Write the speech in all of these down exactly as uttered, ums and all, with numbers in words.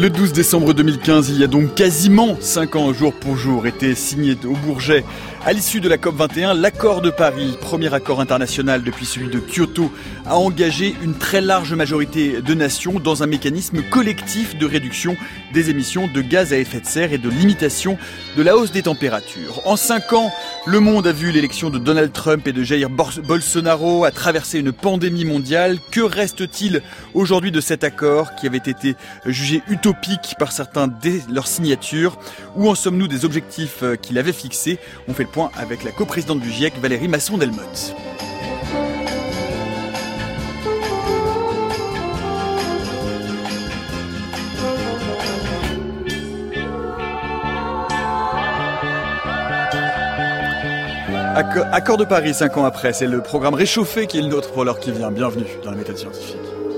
Le douze décembre deux mille quinze, il y a donc quasiment cinq ans, jour pour jour, était signé au Bourget, à l'issue de la COP vingt et un, l'accord de Paris, premier accord international depuis celui de Kyoto, a engagé une très large majorité de nations dans un mécanisme collectif de réduction des émissions de gaz à effet de serre et de limitation de la hausse des températures. En cinq ans, le monde a vu l'élection de Donald Trump et de Jair Bolsonaro, a traversé une pandémie mondiale. Que reste-t-il aujourd'hui de cet accord qui avait été jugé utopique par certains dès leur signature? Où en sommes-nous des objectifs qu'il avait fixés? On fait le point avec la coprésidente du GIEC, Valérie Masson-Delmotte. Accord de Paris, cinq ans après, c'est le programme réchauffé qui est le nôtre pour l'heure qui vient. Bienvenue dans la méthode scientifique.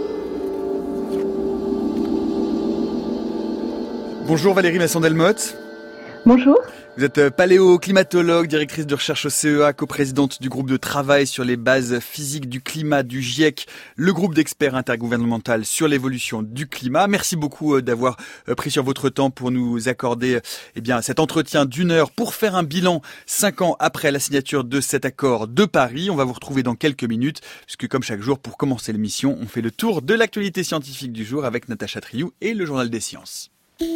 Bonjour Valérie Masson-Delmotte. Bonjour. Vous êtes paléoclimatologue, directrice de recherche au C E A, coprésidente du groupe de travail sur les bases physiques du climat du GIEC, le groupe d'experts intergouvernemental sur l'évolution du climat. Merci beaucoup d'avoir pris sur votre temps pour nous accorder eh bien, cet entretien d'une heure pour faire un bilan cinq ans après la signature de cet accord de Paris. On va vous retrouver dans quelques minutes, puisque comme chaque jour, pour commencer l'émission, on fait le tour de l'actualité scientifique du jour avec Natacha Triou et le Journal des Sciences.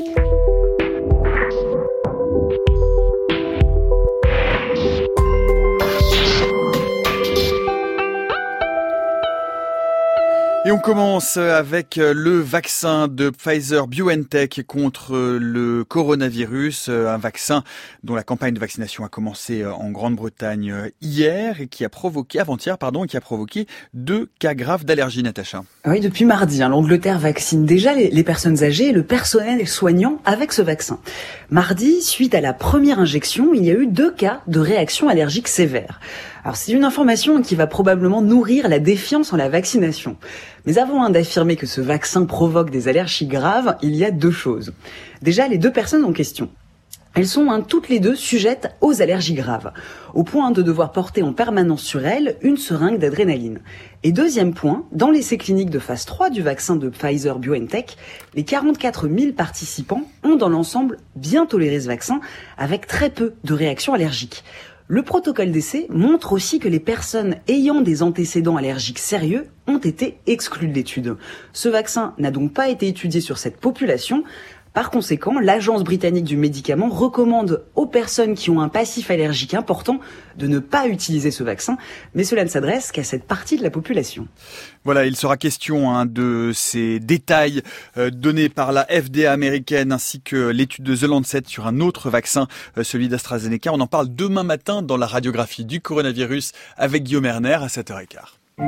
Et on commence avec le vaccin de Pfizer-BioNTech contre le coronavirus, un vaccin dont la campagne de vaccination a commencé en Grande-Bretagne hier et qui a provoqué, avant-hier, pardon, et qui a provoqué deux cas graves d'allergie, Natacha. Oui, depuis mardi, hein, l'Angleterre vaccine déjà les, les personnes âgées et le personnel soignant avec ce vaccin. Mardi, suite à la première injection, il y a eu deux cas de réaction allergique sévère. Alors c'est une information qui va probablement nourrir la défiance en la vaccination. Mais avant hein, d'affirmer que ce vaccin provoque des allergies graves, il y a deux choses. Déjà, les deux personnes en question. Elles sont hein, toutes les deux sujettes aux allergies graves, au point de devoir porter en permanence sur elles une seringue d'adrénaline. Et deuxième point, dans l'essai clinique de phase trois du vaccin de Pfizer-BioNTech, les quarante-quatre mille participants ont dans l'ensemble bien toléré ce vaccin, avec très peu de réactions allergiques. Le protocole d'essai montre aussi que les personnes ayant des antécédents allergiques sérieux ont été exclues de l'étude. Ce vaccin n'a donc pas été étudié sur cette population. Par conséquent, l'Agence britannique du médicament recommande aux personnes qui ont un passif allergique important de ne pas utiliser ce vaccin, mais cela ne s'adresse qu'à cette partie de la population. Voilà, il sera question hein, de ces détails euh, donnés par la F D A américaine ainsi que l'étude de The Lancet sur un autre vaccin, euh, celui d'AstraZeneca. On en parle demain matin dans la radiographie du coronavirus avec Guillaume Erner à sept heures quinze.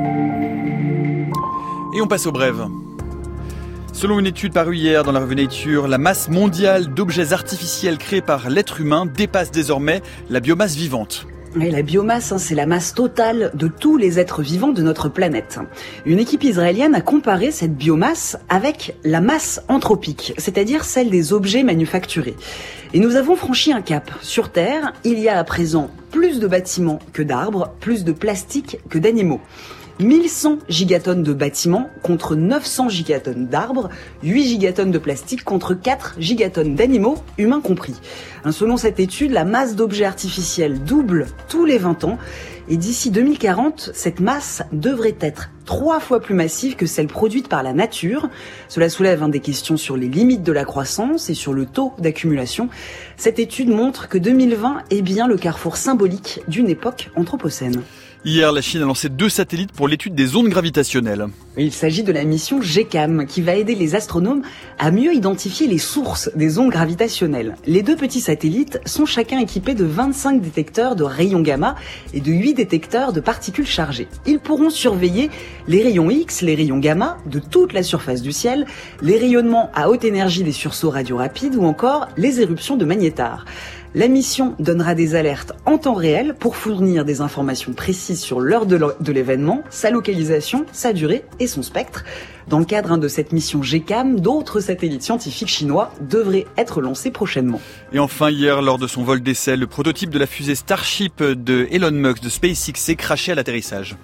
Et on passe aux brèves. Selon une étude parue hier dans la revue Nature, la masse mondiale d'objets artificiels créés par l'être humain dépasse désormais la biomasse vivante. Et la biomasse, hein, c'est la masse totale de tous les êtres vivants de notre planète. Une équipe israélienne a comparé cette biomasse avec la masse anthropique, c'est-à-dire celle des objets manufacturés. Et nous avons franchi un cap. Sur Terre, il y a à présent plus de bâtiments que d'arbres, plus de plastique que d'animaux. mille cent gigatonnes de bâtiments contre neuf cents gigatonnes d'arbres, huit gigatonnes de plastique contre quatre gigatonnes d'animaux, humains compris. Selon cette étude, la masse d'objets artificiels double tous les vingt ans et d'ici deux mille quarante, cette masse devrait être trois fois plus massive que celle produite par la nature. Cela soulève hein, des questions sur les limites de la croissance et sur le taux d'accumulation. Cette étude montre que deux mille vingt est bien le carrefour symbolique d'une époque anthropocène. Hier, la Chine a lancé deux satellites pour l'étude des ondes gravitationnelles. Il s'agit de la mission GECAM qui va aider les astronomes à mieux identifier les sources des ondes gravitationnelles. Les deux petits satellites sont chacun équipés de vingt-cinq détecteurs de rayons gamma et de huit détecteurs de particules chargées. Ils pourront surveiller les rayons X, les rayons gamma de toute la surface du ciel, les rayonnements à haute énergie des sursauts radio rapides ou encore les éruptions de magnétars. La mission donnera des alertes en temps réel pour fournir des informations précises sur l'heure de l'événement, sa localisation, sa durée et son spectre. Dans le cadre de cette mission GECAM, d'autres satellites scientifiques chinois devraient être lancés prochainement. Et enfin, hier, lors de son vol d'essai, le prototype de la fusée Starship de Elon Musk de SpaceX s'est crashé à l'atterrissage.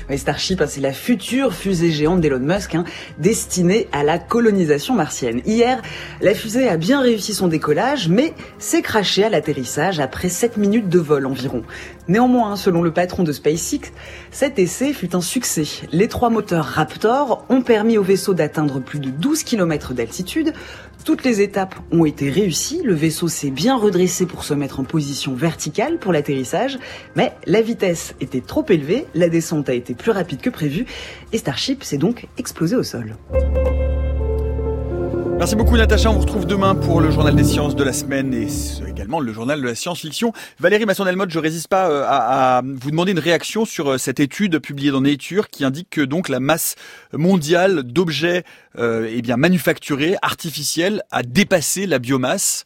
Mais Starship, hein, c'est la future fusée géante d'Elon Musk, hein, destinée à la colonisation martienne. Hier, la fusée a bien réussi son décollage, mais s'est crashée à l'atterrissage après sept minutes de vol environ. Néanmoins, selon le patron de SpaceX, cet essai fut un succès. Les trois moteurs Raptor ont permis au vaisseau d'atteindre plus de douze kilomètres d'altitude. Toutes les étapes ont été réussies, le vaisseau s'est bien redressé pour se mettre en position verticale pour l'atterrissage, mais la vitesse était trop élevée, la descente a été plus rapide que prévu et Starship s'est donc explosé au sol. Merci beaucoup Natacha, on vous retrouve demain pour le journal des sciences de la semaine et également le journal de la science-fiction. Valérie Masson-Delmotte, je résiste pas à, à vous demander une réaction sur cette étude publiée dans Nature qui indique que donc la masse mondiale d'objets euh, eh bien manufacturés, artificiels, a dépassé la biomasse.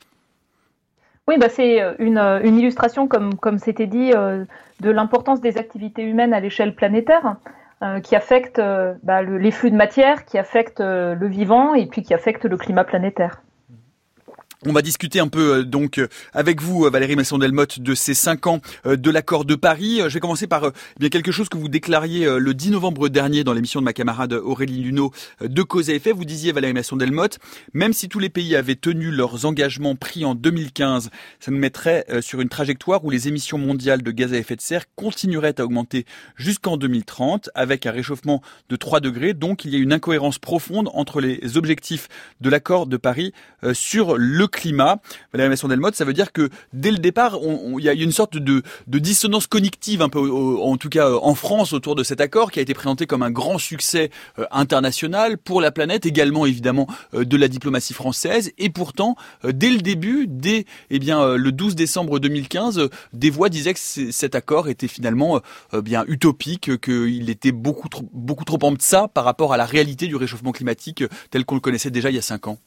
Oui, bah c'est une, une illustration, comme, comme c'était dit, euh, de l'importance des activités humaines à l'échelle planétaire. Euh, qui affecte euh, bah, le, les flux de matière, qui affecte euh, le vivant et puis qui affecte le climat planétaire. On va discuter un peu euh, donc euh, avec vous, Valérie Masson-Delmotte, de ces cinq ans euh, de l'accord de Paris. Euh, je vais commencer par euh, bien quelque chose que vous déclariez euh, le dix novembre dernier dans l'émission de ma camarade Aurélie Luneau euh, de Cause à effet. Vous disiez, Valérie Masson-Delmotte, même si tous les pays avaient tenu leurs engagements pris en deux mille quinze, ça nous mettrait euh, sur une trajectoire où les émissions mondiales de gaz à effet de serre continueraient à augmenter jusqu'en deux mille trente avec un réchauffement de trois degrés. Donc il y a une incohérence profonde entre les objectifs de l'accord de Paris euh, sur le climat. Valérie Masson-Delmotte, ça veut dire que dès le départ, il y a une sorte de, de dissonance cognitive, un peu, en tout cas en France, autour de cet accord qui a été présenté comme un grand succès euh, international pour la planète, également évidemment euh, de la diplomatie française. Et pourtant, euh, dès le début, dès eh bien euh, le douze décembre deux mille quinze, euh, des voix disaient que cet accord était finalement euh, bien utopique, qu'il était beaucoup trop, beaucoup trop en deçà par rapport à la réalité du réchauffement climatique euh, tel qu'on le connaissait déjà il y a cinq ans.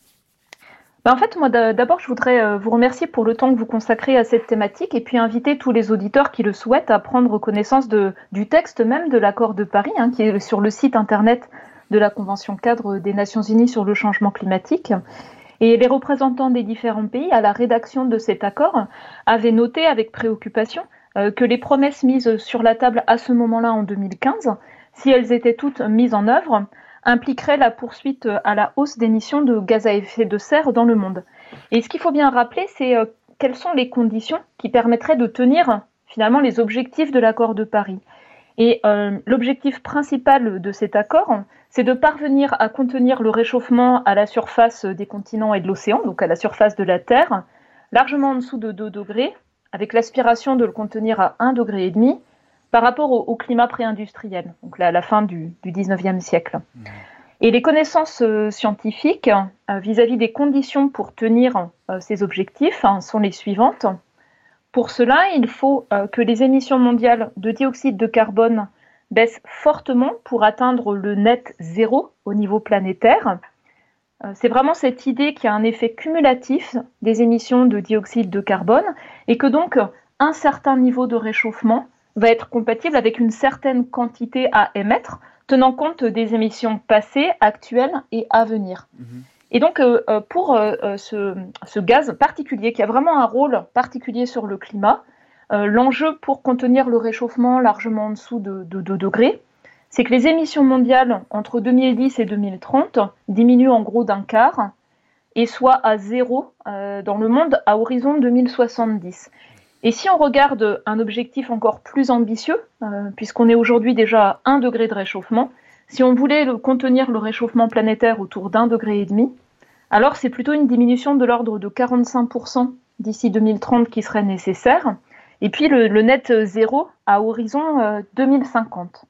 Ben en fait, moi, d'abord, je voudrais vous remercier pour le temps que vous consacrez à cette thématique et puis inviter tous les auditeurs qui le souhaitent à prendre connaissance de, du texte même de l'accord de Paris, hein, qui est sur le site internet de la Convention cadre des Nations Unies sur le changement climatique. Et les représentants des différents pays, à la rédaction de cet accord, avaient noté avec préoccupation euh, que les promesses mises sur la table à ce moment-là, en deux mille quinze, si elles étaient toutes mises en œuvre, impliquerait la poursuite à la hausse d'émissions de gaz à effet de serre dans le monde. Et ce qu'il faut bien rappeler, c'est euh, quelles sont les conditions qui permettraient de tenir finalement les objectifs de l'accord de Paris. Et euh, l'objectif principal de cet accord, c'est de parvenir à contenir le réchauffement à la surface des continents et de l'océan, donc à la surface de la Terre, largement en dessous de deux degrés, avec l'aspiration de le contenir à un virgule cinq degré, par rapport au, au climat pré-industriel, donc là, à la fin du, du dix-neuvième siècle. Mmh. Et les connaissances euh, scientifiques euh, vis-à-vis des conditions pour tenir euh, ces objectifs hein, sont les suivantes. Pour cela, il faut euh, que les émissions mondiales de dioxyde de carbone baissent fortement pour atteindre le net zéro au niveau planétaire. Euh, c'est vraiment cette idée qu'il y a un effet cumulatif des émissions de dioxyde de carbone et que donc un certain niveau de réchauffement va être compatible avec une certaine quantité à émettre, tenant compte des émissions passées, actuelles et à venir. Mmh. Et donc, euh, pour euh, ce, ce gaz particulier, qui a vraiment un rôle particulier sur le climat, euh, l'enjeu pour contenir le réchauffement largement en dessous de deux degrés, c'est que les émissions mondiales entre deux mille dix et deux mille trente diminuent en gros d'un quart, et soient à zéro euh, dans le monde à horizon deux mille soixante-dix. Et si on regarde un objectif encore plus ambitieux, euh, puisqu'on est aujourd'hui déjà à un degré de réchauffement, si on voulait le, contenir le réchauffement planétaire autour d'un degré et demi, alors c'est plutôt une diminution de l'ordre de quarante-cinq pour cent d'ici deux mille trente qui serait nécessaire, et puis le, le net zéro à horizon euh, deux mille cinquante.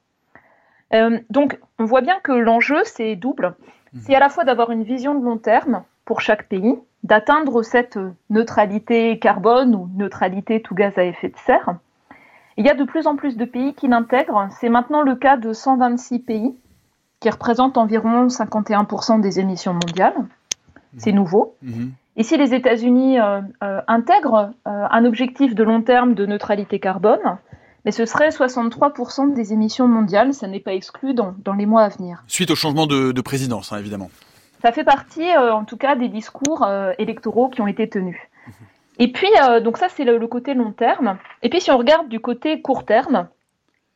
Euh, donc on voit bien que l'enjeu c'est double, c'est à la fois d'avoir une vision de long terme pour chaque pays, d'atteindre cette neutralité carbone ou neutralité tout gaz à effet de serre. Il y a de plus en plus de pays qui l'intègrent. C'est maintenant le cas de cent vingt-six pays qui représentent environ cinquante et un pour cent des émissions mondiales. C'est nouveau. Mmh. Et si les États-Unis euh, euh, intègrent euh, un objectif de long terme de neutralité carbone, mais ce serait soixante-trois pour cent des émissions mondiales. Ça n'est pas exclu dans, dans les mois à venir. Suite au changement de, de présidence, hein, évidemment. Ça fait partie, euh, en tout cas, des discours euh, électoraux qui ont été tenus. Mmh. Et puis, euh, donc ça, c'est le, le côté long terme. Et puis, si on regarde du côté court terme,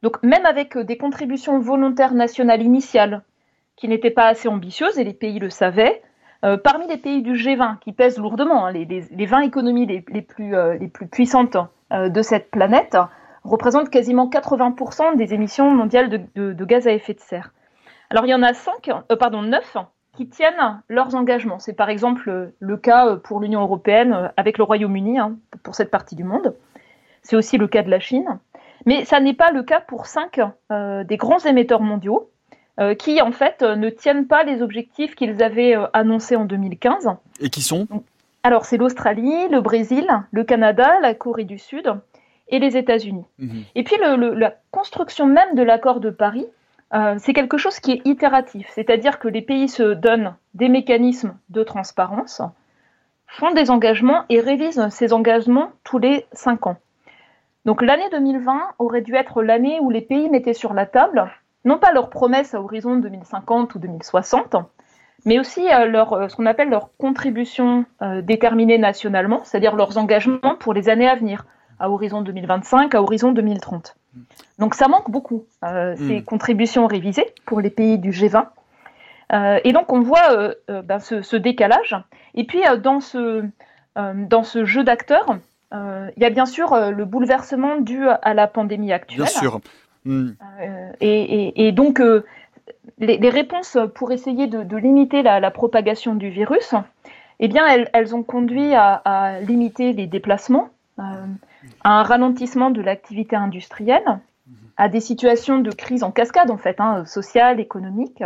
Donc même avec des contributions volontaires nationales initiales qui n'étaient pas assez ambitieuses, et les pays le savaient, euh, parmi les pays du G vingt qui pèsent lourdement, hein, les, les, les vingt économies les, les, plus, euh, les plus puissantes euh, de cette planète, représentent quasiment quatre-vingts pour cent des émissions mondiales de, de, de gaz à effet de serre. Alors il y en a cinq, euh, pardon, neuf qui tiennent leurs engagements. C'est par exemple le cas pour l'Union européenne avec le Royaume-Uni, hein, pour cette partie du monde. C'est aussi le cas de la Chine. Mais ça n'est pas le cas pour cinq euh, des grands émetteurs mondiaux euh, qui, en fait, ne tiennent pas les objectifs qu'ils avaient euh, annoncés en deux mille quinze. Et qui sont ? Donc, alors, c'est l'Australie, le Brésil, le Canada, la Corée du Sud et les États-Unis. Mmh. Et puis, le, le, la construction même de l'accord de Paris, Euh, c'est quelque chose qui est itératif, c'est-à-dire que les pays se donnent des mécanismes de transparence, font des engagements et révisent ces engagements tous les cinq ans. Donc l'année deux mille vingt aurait dû être l'année où les pays mettaient sur la table, non pas leurs promesses à horizon deux mille cinquante ou deux mille soixante, mais aussi euh, leur, ce qu'on appelle leurs contributions euh, déterminées nationalement, c'est-à-dire leurs engagements pour les années à venir, à horizon deux mille vingt-cinq, à horizon deux mille trente. Donc ça manque beaucoup, euh, mmh. ces contributions révisées pour les pays du G vingt. Euh, et donc on voit euh, euh, ben, ce, ce décalage. Et puis euh, dans, ce, euh, dans ce jeu d'acteurs, euh, il y a bien sûr euh, le bouleversement dû à la pandémie actuelle. Bien sûr. Mmh. Euh, et, et, et donc euh, les, les réponses pour essayer de, de limiter la, la propagation du virus, eh bien elles, elles ont conduit à, à limiter les déplacements, euh, à un ralentissement de l'activité industrielle, à des situations de crise en cascade, en fait, hein, sociale, économique.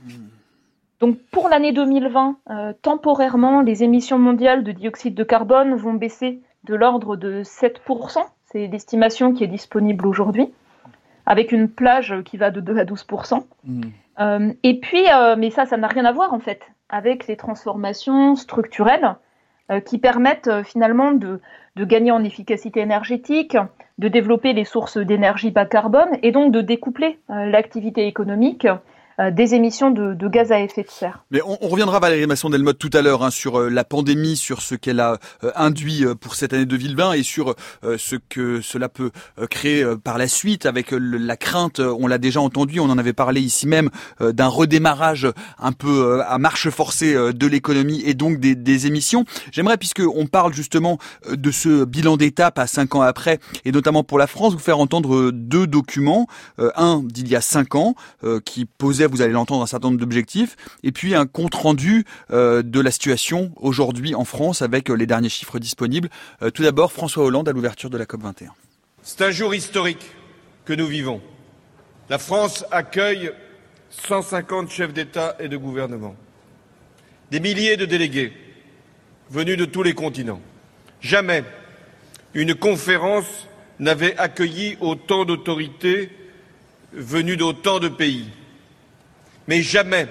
Donc, pour l'année deux mille vingt, euh, temporairement, les émissions mondiales de dioxyde de carbone vont baisser de l'ordre de sept pour cent. C'est l'estimation qui est disponible aujourd'hui, avec une plage qui va de deux à douze pour cent. Mmh. Euh, et puis, euh, mais ça, ça n'a rien à voir, en fait, avec les transformations structurelles euh, qui permettent euh, finalement de de gagner en efficacité énergétique, de développer les sources d'énergie bas carbone et donc de découpler euh, l'activité économique euh, des émissions de, de gaz à effet de serre. Mais on, on reviendra, Valérie Masson-Delmotte, tout à l'heure hein, sur euh, la pandémie, sur ce qu'elle a euh, induit euh, pour cette année deux mille vingt et sur euh, ce que cela peut euh, créer euh, par la suite avec euh, la crainte, euh, on l'a déjà entendu, on en avait parlé ici même, euh, d'un redémarrage un peu euh, à marche forcée euh, de l'économie et donc des, des émissions. J'aimerais, puisqu'on parle justement euh, de ce bilan d'étape à cinq ans après, et notamment pour la France, vous faire entendre deux documents. Euh, un d'il y a cinq ans, euh, qui posait, vous allez l'entendre, un certain nombre d'objectifs, et puis un compte-rendu euh, de la situation aujourd'hui en France avec euh, les derniers chiffres disponibles. Euh, tout d'abord, François Hollande à l'ouverture de la COP vingt et un. C'est un jour historique que nous vivons. La France accueille cent cinquante chefs d'État et de gouvernement, des milliers de délégués venus de tous les continents. Jamais une conférence n'avait accueilli autant d'autorités venues d'autant de pays. Mais jamais,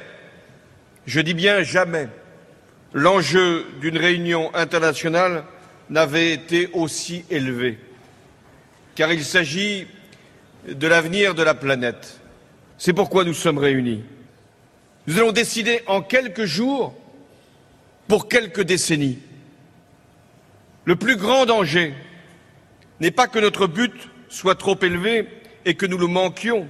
je dis bien jamais, l'enjeu d'une réunion internationale n'avait été aussi élevé. Car il s'agit de l'avenir de la planète. C'est pourquoi nous sommes réunis. Nous allons décider en quelques jours pour quelques décennies. Le plus grand danger n'est pas que notre but soit trop élevé et que nous le manquions.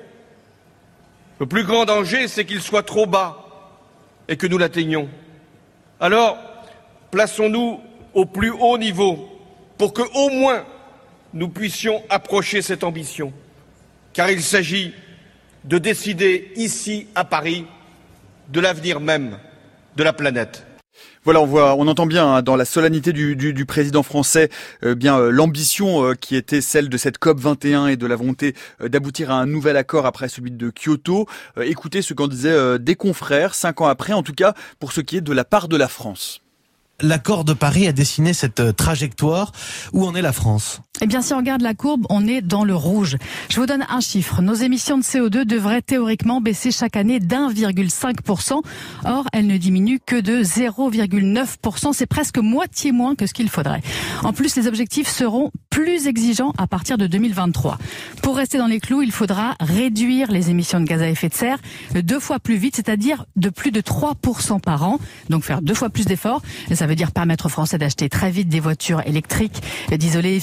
Le plus grand danger, c'est qu'il soit trop bas et que nous l'atteignions. Alors, plaçons-nous au plus haut niveau pour que, au moins, nous puissions approcher cette ambition. Car il s'agit de décider ici, à Paris, de l'avenir même de la planète. Voilà, on voit, on entend bien hein, dans la solennité du, du, du président français, euh, bien euh, l'ambition euh, qui était celle de cette COP vingt et un et de la volonté euh, d'aboutir à un nouvel accord après celui de Kyoto. Euh, écoutez ce qu'en disaient euh, des confrères cinq ans après, en tout cas pour ce qui est de la part de la France. L'accord de Paris a dessiné cette trajectoire. Où en est la France ? Eh bien, si on regarde la courbe, on est dans le rouge. Je vous donne un chiffre. Nos émissions de C O deux devraient théoriquement baisser chaque année d'un virgule cinq pour cent. Or, elles ne diminuent que de zéro virgule neuf pour cent. C'est presque moitié moins que ce qu'il faudrait. En plus, les objectifs seront plus exigeants à partir de deux mille vingt-trois. Pour rester dans les clous, il faudra réduire les émissions de gaz à effet de serre deux fois plus vite, c'est-à-dire de plus de trois pour cent par an. Donc faire deux fois plus d'efforts. Et ça veut dire permettre aux Français d'acheter très vite des voitures électriques, d'isoler efficacement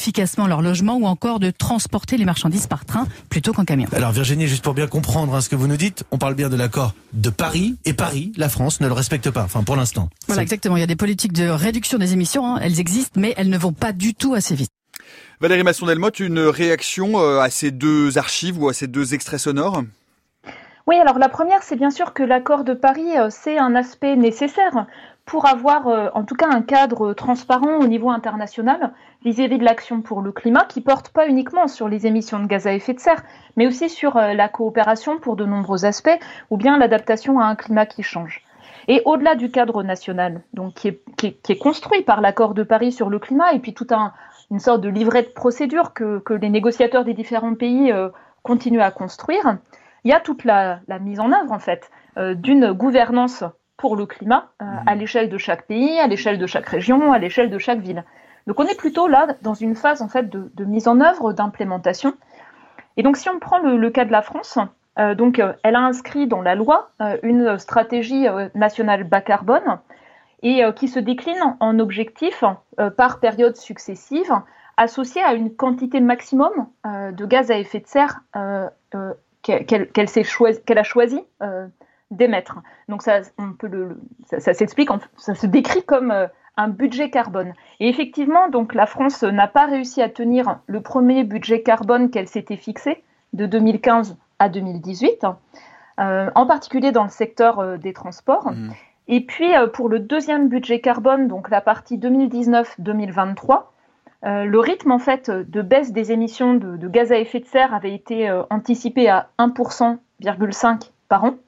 leur logement ou encore de transporter les marchandises par train plutôt qu'en camion. Alors Virginie, juste pour bien comprendre hein, ce que vous nous dites, on parle bien de l'accord de Paris, et Paris, la France, ne le respecte pas, enfin pour l'instant. Voilà, C'est... exactement. Il y a des politiques de réduction des émissions, hein. Elles existent, mais elles ne vont pas du tout assez vite. Valérie Masson-Delmotte, une réaction à ces deux archives ou à ces deux extraits sonores ? Oui, alors la première, c'est bien sûr que l'accord de Paris, c'est un aspect nécessaire pour avoir en tout cas un cadre transparent au niveau international vis-à-vis de l'action pour le climat qui porte pas uniquement sur les émissions de gaz à effet de serre, mais aussi sur la coopération pour de nombreux aspects ou bien l'adaptation à un climat qui change. Et au-delà du cadre national, donc qui est, qui est, qui est construit par l'accord de Paris sur le climat et puis tout un, une sorte de livret de procédure que, que les négociateurs des différents pays euh, continuent à construire, il y a toute la, la mise en œuvre en fait euh, d'une gouvernance pour le climat euh, à l'échelle de chaque pays, à l'échelle de chaque région, à l'échelle de chaque ville. Donc on est plutôt là dans une phase en fait de, de mise en œuvre, d'implémentation. Et donc si on prend le, le cas de la France, euh, donc euh, elle a inscrit dans la loi euh, une stratégie euh, nationale bas carbone et euh, qui se décline en objectifs euh, par période successive associés à une quantité maximum euh, de gaz à effet de serre euh, euh, qu'elle, qu'elle, s'est choisi, qu'elle a choisi euh, d'émettre. Donc ça, on peut le, ça, ça s'explique, ça se décrit comme euh, un budget carbone. Et effectivement, donc la France n'a pas réussi à tenir le premier budget carbone qu'elle s'était fixé de deux mille quinze à deux mille dix-huit, euh, en particulier dans le secteur euh, des transports. Mmh. Et puis euh, pour le deuxième budget carbone, donc la partie deux mille dix-neuf deux mille vingt-trois, euh, le rythme en fait de baisse des émissions de, de gaz à effet de serre avait été euh, anticipé à un virgule cinq pour cent par an.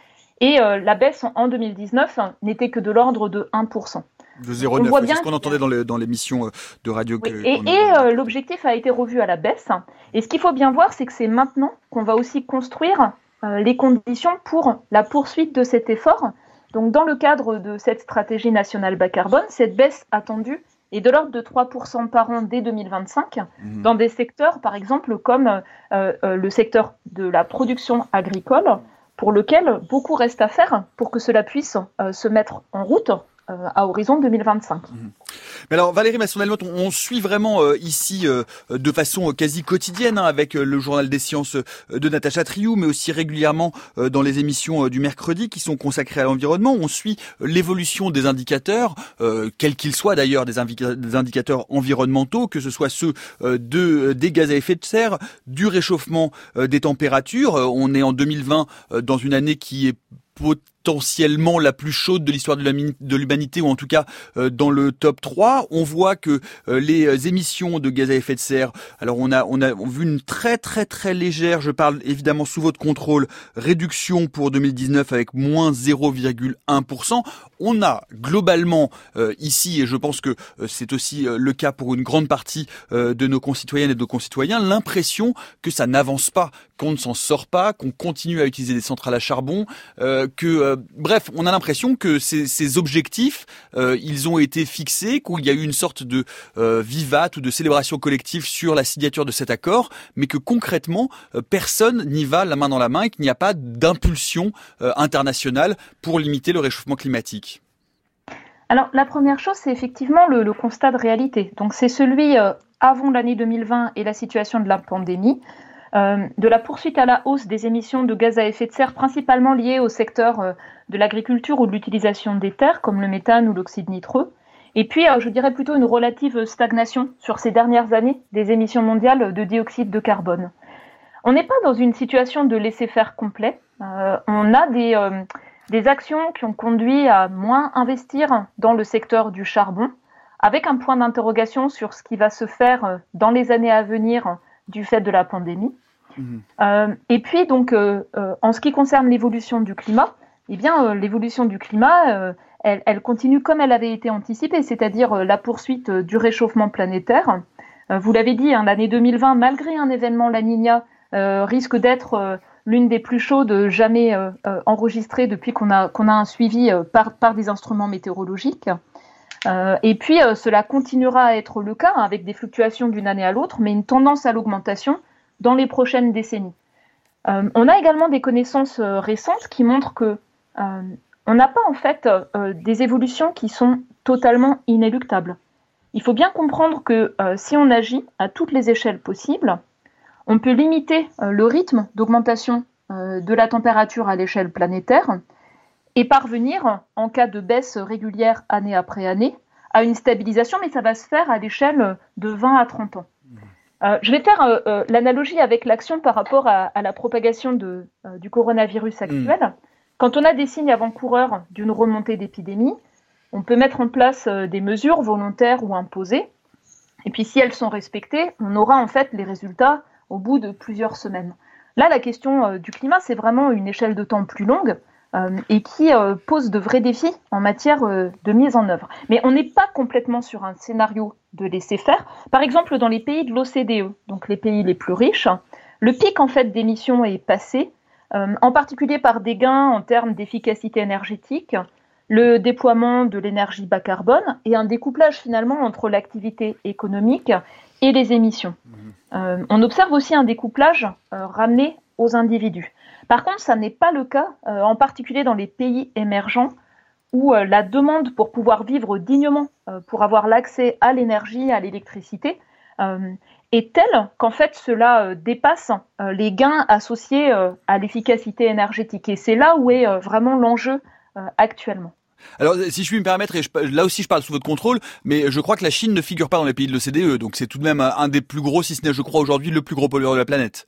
Et euh, la baisse en, en deux mille dix-neuf hein, n'était que de l'ordre de un pour cent. De zéro virgule neuf, c'est ce qu'on entendait dans, les, dans l'émission de radio. Oui, que, et et euh, l'objectif a été revu à la baisse. Et ce qu'il faut bien voir, c'est que c'est maintenant qu'on va aussi construire euh, les conditions pour la poursuite de cet effort. Donc dans le cadre de cette stratégie nationale bas carbone, cette baisse attendue est de l'ordre de trois pour cent par an dès deux mille vingt-cinq, mmh. dans des secteurs, par exemple, comme euh, euh, le secteur de la production agricole, pour lequel beaucoup reste à faire pour que cela puisse euh, se mettre en route euh, à horizon deux mille vingt-cinq. Mmh. Mais alors Valérie Masson-Delmotte, on, on suit vraiment euh, ici euh, de façon quasi quotidienne hein, avec euh, le journal des sciences euh, de Natacha Trioux, mais aussi régulièrement euh, dans les émissions euh, du mercredi qui sont consacrées à l'environnement. On suit euh, l'évolution des indicateurs, euh, quels qu'ils soient d'ailleurs, des, invi- des indicateurs environnementaux, que ce soit ceux euh, de, euh, des gaz à effet de serre, du réchauffement euh, des températures. Euh, on est en deux mille vingt euh, dans une année qui est potentiellement la plus chaude de l'histoire de, la, de l'humanité, ou en tout cas euh, dans le top trois. On voit que euh, les émissions de gaz à effet de serre, alors on a, on a vu une très très très légère, je parle évidemment sous votre contrôle, réduction pour deux mille dix-neuf avec moins zéro virgule un pour cent. On a globalement euh, ici, et je pense que euh, c'est aussi euh, le cas pour une grande partie euh, de nos concitoyennes et de nos concitoyens, l'impression que ça n'avance pas, qu'on ne s'en sort pas, qu'on continue à utiliser des centrales à charbon, euh, que euh, bref, on a l'impression que ces, ces objectifs, euh, ils ont été fixés, qu'il y a eu une sorte de euh, vivat ou de célébration collective sur la signature de cet accord, mais que concrètement, euh, personne n'y va la main dans la main et qu'il n'y a pas d'impulsion euh, internationale pour limiter le réchauffement climatique. Alors, la première chose, c'est effectivement le, le constat de réalité. Donc, c'est celui euh, avant l'année deux mille vingt et la situation de la pandémie, euh, de la poursuite à la hausse des émissions de gaz à effet de serre, principalement liées au secteur euh, de l'agriculture ou de l'utilisation des terres, comme le méthane ou l'oxyde nitreux. Et puis, euh, je dirais plutôt une relative stagnation sur ces dernières années des émissions mondiales de dioxyde de carbone. On n'est pas dans une situation de laisser-faire complet. Euh, on a des... Euh, Des actions qui ont conduit à moins investir dans le secteur du charbon, avec un point d'interrogation sur ce qui va se faire dans les années à venir du fait de la pandémie. Mmh. Euh, et puis, donc, euh, euh, en ce qui concerne l'évolution du climat, eh bien, euh, l'évolution du climat, euh, elle, elle continue comme elle avait été anticipée, c'est-à-dire euh, la poursuite euh, du réchauffement planétaire. Euh, vous l'avez dit, hein, l'année deux mille vingt, malgré un événement La Niña, euh, risque d'être euh, l'une des plus chaudes jamais euh, euh, enregistrées depuis qu'on a, qu'on a un suivi euh, par, par des instruments météorologiques. Euh, et puis, euh, cela continuera à être le cas hein, avec des fluctuations d'une année à l'autre, mais une tendance à l'augmentation dans les prochaines décennies. Euh, on a également des connaissances euh, récentes qui montrent que euh, on n'a pas en fait euh, des évolutions qui sont totalement inéluctables. Il faut bien comprendre que euh, si on agit à toutes les échelles possibles, on peut limiter euh, le rythme d'augmentation euh, de la température à l'échelle planétaire et parvenir, en cas de baisse régulière année après année, à une stabilisation, mais ça va se faire à l'échelle de vingt à trente ans. Euh, je vais faire euh, euh, l'analogie avec l'action par rapport à, à la propagation de, euh, du coronavirus actuel. Mmh. Quand on a des signes avant-coureurs d'une remontée d'épidémie, on peut mettre en place euh, des mesures volontaires ou imposées. Et puis si elles sont respectées, on aura en fait les résultats au bout de plusieurs semaines. Là, la question euh, du climat, c'est vraiment une échelle de temps plus longue euh, et qui euh, pose de vrais défis en matière euh, de mise en œuvre. Mais on n'est pas complètement sur un scénario de laisser faire. Par exemple, dans les pays de l'O C D E, donc les pays les plus riches, le pic en fait d'émissions est passé, euh, en particulier par des gains en termes d'efficacité énergétique, le déploiement de l'énergie bas carbone et un découplage finalement entre l'activité économique et les émissions. Euh, on observe aussi un découplage euh, ramené aux individus. Par contre, ça n'est pas le cas, euh, en particulier dans les pays émergents, où euh, la demande pour pouvoir vivre dignement, euh, pour avoir l'accès à l'énergie, à l'électricité, euh, est telle qu'en fait cela euh, dépasse euh, les gains associés euh, à l'efficacité énergétique. Et c'est là où est euh, vraiment l'enjeu euh, actuellement. Alors, si je puis me permettre, et je, là aussi je parle sous votre contrôle, mais je crois que la Chine ne figure pas dans les pays de l'O C D E, donc c'est tout de même un des plus gros, si ce n'est, je crois, aujourd'hui le plus gros pollueur de la planète.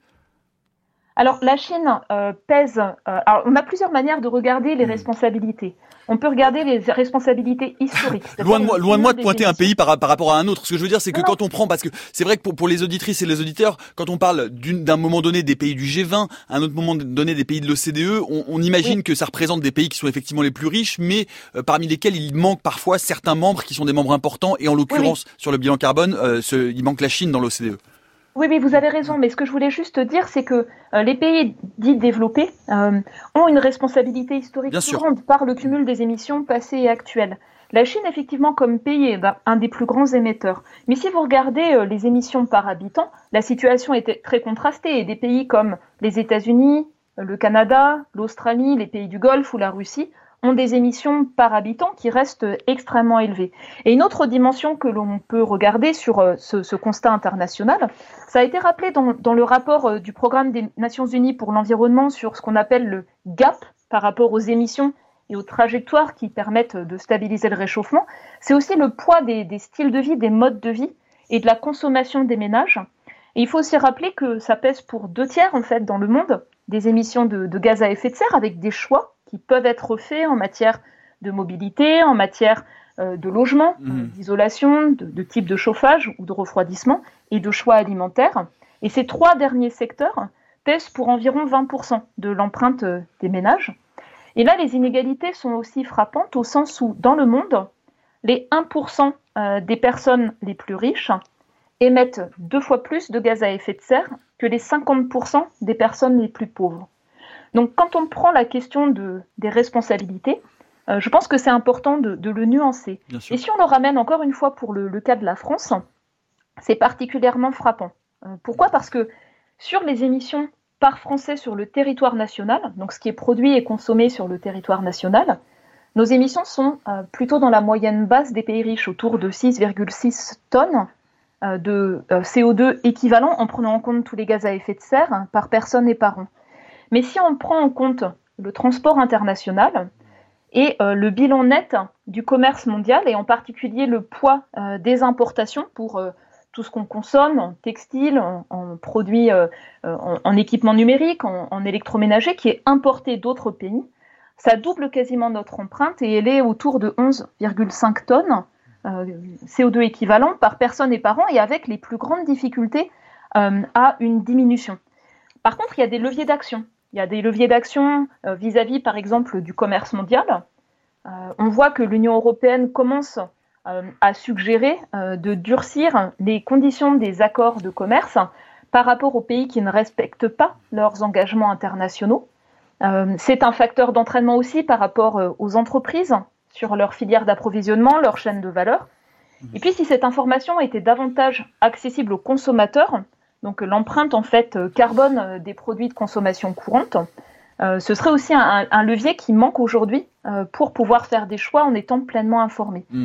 Alors, la Chine euh, pèse... Euh, alors, on a plusieurs manières de regarder les mmh. responsabilités. On peut regarder les responsabilités historiques. Loin de moi, loin de moi de pointer un pays par, par rapport à un autre. Ce que je veux dire, c'est que non, quand on prend, parce que c'est vrai que pour, pour les auditrices et les auditeurs, quand on parle d'une, d'un moment donné des pays du G vingt, à un autre moment donné des pays de l'O C D E, on, on imagine oui. que ça représente des pays qui sont effectivement les plus riches, mais euh, parmi lesquels il manque parfois certains membres qui sont des membres importants, et en l'occurrence, oui, oui. sur le bilan carbone, euh, ce, il manque la Chine dans l'O C D E. Oui, mais vous avez raison. Mais ce que je voulais juste dire, c'est que euh, les pays dits développés euh, ont une responsabilité historique plus grande par le cumul des émissions passées et actuelles. La Chine, effectivement, comme pays, est un des plus grands émetteurs. Mais si vous regardez euh, les émissions par habitant, la situation est très contrastée. Et des pays comme les États-Unis, le Canada, l'Australie, les pays du Golfe ou la Russie ont des émissions par habitant qui restent extrêmement élevées. Et une autre dimension que l'on peut regarder sur ce, ce constat international, ça a été rappelé dans, dans le rapport du Programme des Nations Unies pour l'environnement sur ce qu'on appelle le gap par rapport aux émissions et aux trajectoires qui permettent de stabiliser le réchauffement. C'est aussi le poids des, des styles de vie, des modes de vie et de la consommation des ménages. Et il faut aussi rappeler que ça pèse pour deux tiers en fait dans le monde des émissions de, de gaz à effet de serre avec des choix qui peuvent être faits en matière de mobilité, en matière euh, de logement, mmh. euh, d'isolation, de, de type de chauffage ou de refroidissement et de choix alimentaires. Et ces trois derniers secteurs pèsent pour environ vingt pour cent de l'empreinte euh, des ménages. Et là, les inégalités sont aussi frappantes au sens où, dans le monde, les un pour cent euh, des personnes les plus riches émettent deux fois plus de gaz à effet de serre que les cinquante pour cent des personnes les plus pauvres. Donc, quand on prend la question de, des responsabilités, euh, je pense que c'est important de, de le nuancer. Et si on le ramène encore une fois pour le, le cas de la France, c'est particulièrement frappant. Euh, pourquoi ? Parce que sur les émissions par Français sur le territoire national, donc ce qui est produit et consommé sur le territoire national, nos émissions sont euh, plutôt dans la moyenne basse des pays riches, autour de six virgule six tonnes euh, de euh, C O deux équivalent en prenant en compte tous les gaz à effet de serre hein, par personne et par an. Mais si on prend en compte le transport international et euh, le bilan net du commerce mondial, et en particulier le poids euh, des importations pour euh, tout ce qu'on consomme en textile, en, en produits, euh, en, en équipement numérique, en, en électroménager, qui est importé d'autres pays, ça double quasiment notre empreinte et elle est autour de onze virgule cinq tonnes euh, C O deux équivalent par personne et par an, et avec les plus grandes difficultés euh, à une diminution. Par contre, il y a des leviers d'action. Il y a des leviers d'action euh, vis-à-vis, par exemple, du commerce mondial. Euh, on voit que l'Union européenne commence euh, à suggérer euh, de durcir les conditions des accords de commerce par rapport aux pays qui ne respectent pas leurs engagements internationaux. Euh, c'est un facteur d'entraînement aussi par rapport euh, aux entreprises sur leur filière d'approvisionnement, leur chaîne de valeur. Et puis, si cette information était davantage accessible aux consommateurs, donc l'empreinte en fait carbone des produits de consommation courante, euh, ce serait aussi un, un levier qui manque aujourd'hui euh, pour pouvoir faire des choix en étant pleinement informé. Mmh.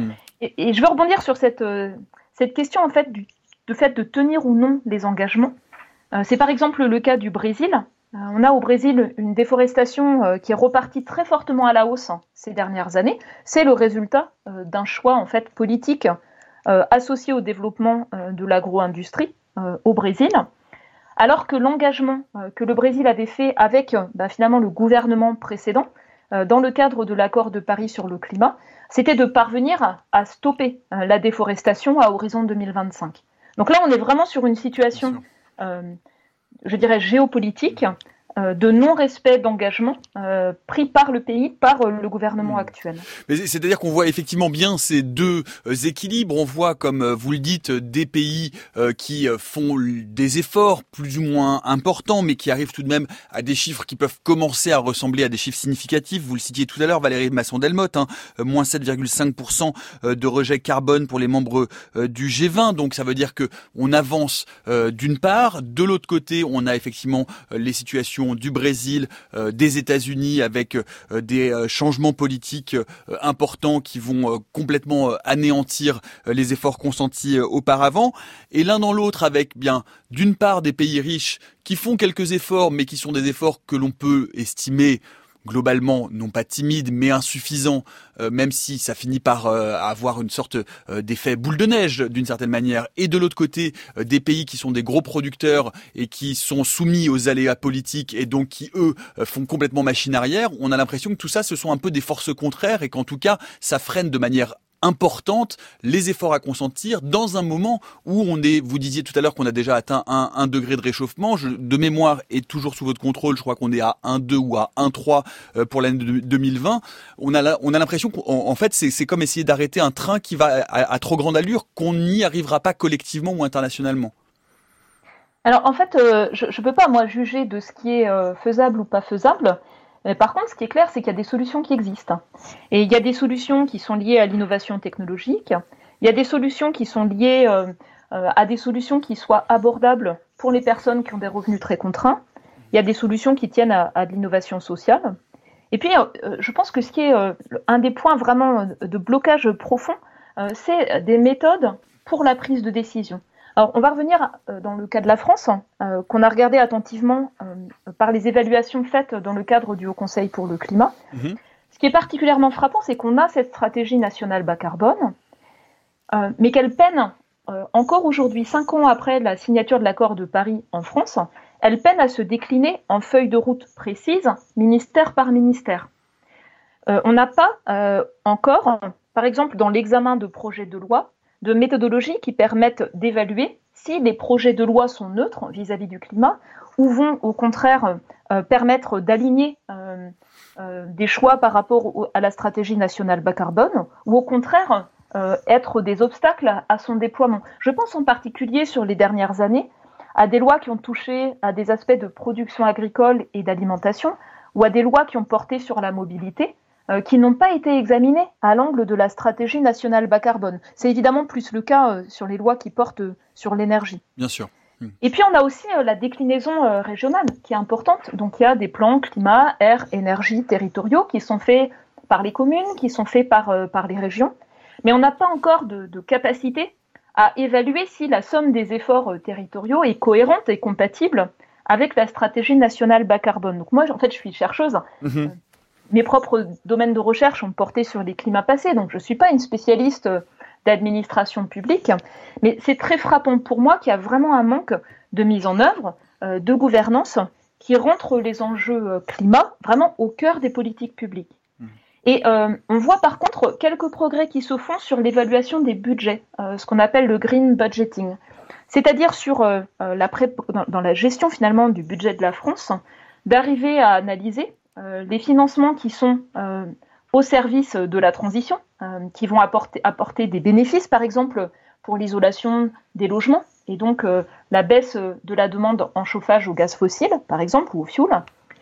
et, et je veux rebondir sur cette, euh, cette question en fait du de fait de tenir ou non les engagements. Euh, c'est par exemple le cas du Brésil. Euh, on a au Brésil une déforestation euh, qui est repartie très fortement à la hausse hein, ces dernières années. C'est le résultat euh, d'un choix en fait politique euh, associé au développement euh, de l'agro-industrie euh, au Brésil. Alors que l'engagement euh, que le Brésil avait fait avec euh, bah, finalement le gouvernement précédent, euh, dans le cadre de l'accord de Paris sur le climat, c'était de parvenir à, à stopper euh, la déforestation à horizon deux mille vingt-cinq. Donc là, on est vraiment sur une situation, euh, je dirais, géopolitique, euh, de non-respect d'engagement euh, pris par le pays, par euh, le gouvernement actuel. Mais c'est-à-dire qu'on voit effectivement bien ces deux euh, équilibres. On voit, comme euh, vous le dites, des pays euh, qui euh, font des efforts plus ou moins importants, mais qui arrivent tout de même à des chiffres qui peuvent commencer à ressembler à des chiffres significatifs. Vous le citiez tout à l'heure, Valérie Masson-Delmotte, hein, euh, moins sept virgule cinq pour cent de rejet carbone pour les membres euh, du G vingt. Donc ça veut dire que on avance euh, d'une part. De l'autre côté, on a effectivement euh, les situations du Brésil, euh, des États-Unis avec euh, des euh, changements politiques euh, importants qui vont euh, complètement euh, anéantir euh, les efforts consentis euh, auparavant. Et l'un dans l'autre avec bien d'une part des pays riches qui font quelques efforts, mais qui sont des efforts que l'on peut estimer globalement, non pas timide, mais insuffisant, euh, même si ça finit par euh, avoir une sorte euh, d'effet boule de neige d'une certaine manière. Et de l'autre côté, euh, des pays qui sont des gros producteurs et qui sont soumis aux aléas politiques et donc qui, eux, euh, font complètement machine arrière. On a l'impression que tout ça, ce sont un peu des forces contraires et qu'en tout cas, ça freine de manière importante les efforts à consentir dans un moment où on est, vous disiez tout à l'heure qu'on a déjà atteint un, un degré de réchauffement, je, de mémoire est toujours sous votre contrôle, je crois qu'on est à un virgule deux ou à un virgule trois pour l'année de deux mille vingt. On a, la, on a l'impression qu'en en fait c'est, c'est comme essayer d'arrêter un train qui va à, à trop grande allure, qu'on n'y arrivera pas collectivement ou internationalement. Alors en fait, euh, je ne peux pas moi juger de ce qui est euh, faisable ou pas faisable. Mais par contre, ce qui est clair, c'est qu'il y a des solutions qui existent. Et il y a des solutions qui sont liées à l'innovation technologique. Il y a des solutions qui sont liées euh, euh, à des solutions qui soient abordables pour les personnes qui ont des revenus très contraints. Il y a des solutions qui tiennent à, à de l'innovation sociale. Et puis, euh, je pense que ce qui est euh, un des points vraiment de blocage profond, euh, c'est des méthodes pour la prise de décision. Alors, on va revenir euh, dans le cas de la France, euh, qu'on a regardé attentivement euh, par les évaluations faites dans le cadre du Haut Conseil pour le climat. Mmh. Ce qui est particulièrement frappant, c'est qu'on a cette stratégie nationale bas carbone, euh, mais qu'elle peine, euh, encore aujourd'hui, cinq ans après la signature de l'accord de Paris en France, elle peine à se décliner en feuille de route précise, ministère par ministère. Euh, on n'a pas euh, encore, par exemple, dans l'examen de projets de loi, de méthodologies qui permettent d'évaluer si les projets de loi sont neutres vis-à-vis du climat ou vont au contraire euh, permettre d'aligner euh, euh, des choix par rapport au, à la stratégie nationale bas carbone ou au contraire euh, être des obstacles à, à son déploiement. Je pense en particulier sur les dernières années à des lois qui ont touché à des aspects de production agricole et d'alimentation ou à des lois qui ont porté sur la mobilité, Euh, qui n'ont pas été examinés à l'angle de la stratégie nationale bas carbone. C'est évidemment plus le cas euh, sur les lois qui portent euh, sur l'énergie. Bien sûr. Mmh. Et puis on a aussi euh, la déclinaison euh, régionale qui est importante. Donc il y a des plans climat, air, énergie territoriaux qui sont faits par les communes, qui sont faits par, euh, par les régions. Mais on n'a pas encore de, de capacité à évaluer si la somme des efforts euh, territoriaux est cohérente et compatible avec la stratégie nationale bas carbone. Donc moi, en fait, je suis chercheuse. Mmh. Euh, Mes propres domaines de recherche ont porté sur les climats passés, donc je ne suis pas une spécialiste d'administration publique, mais c'est très frappant pour moi qu'il y a vraiment un manque de mise en œuvre, euh, de gouvernance, qui rentre les enjeux climat vraiment au cœur des politiques publiques. Mmh. Et euh, on voit par contre quelques progrès qui se font sur l'évaluation des budgets, euh, ce qu'on appelle le green budgeting, c'est-à-dire sur euh, la pré- dans, dans la gestion finalement du budget de la France, d'arriver à analyser Euh, les financements qui sont euh, au service de la transition, euh, qui vont apporter, apporter des bénéfices, par exemple, pour l'isolation des logements, et donc euh, la baisse de la demande en chauffage au gaz fossile, par exemple, ou au fioul.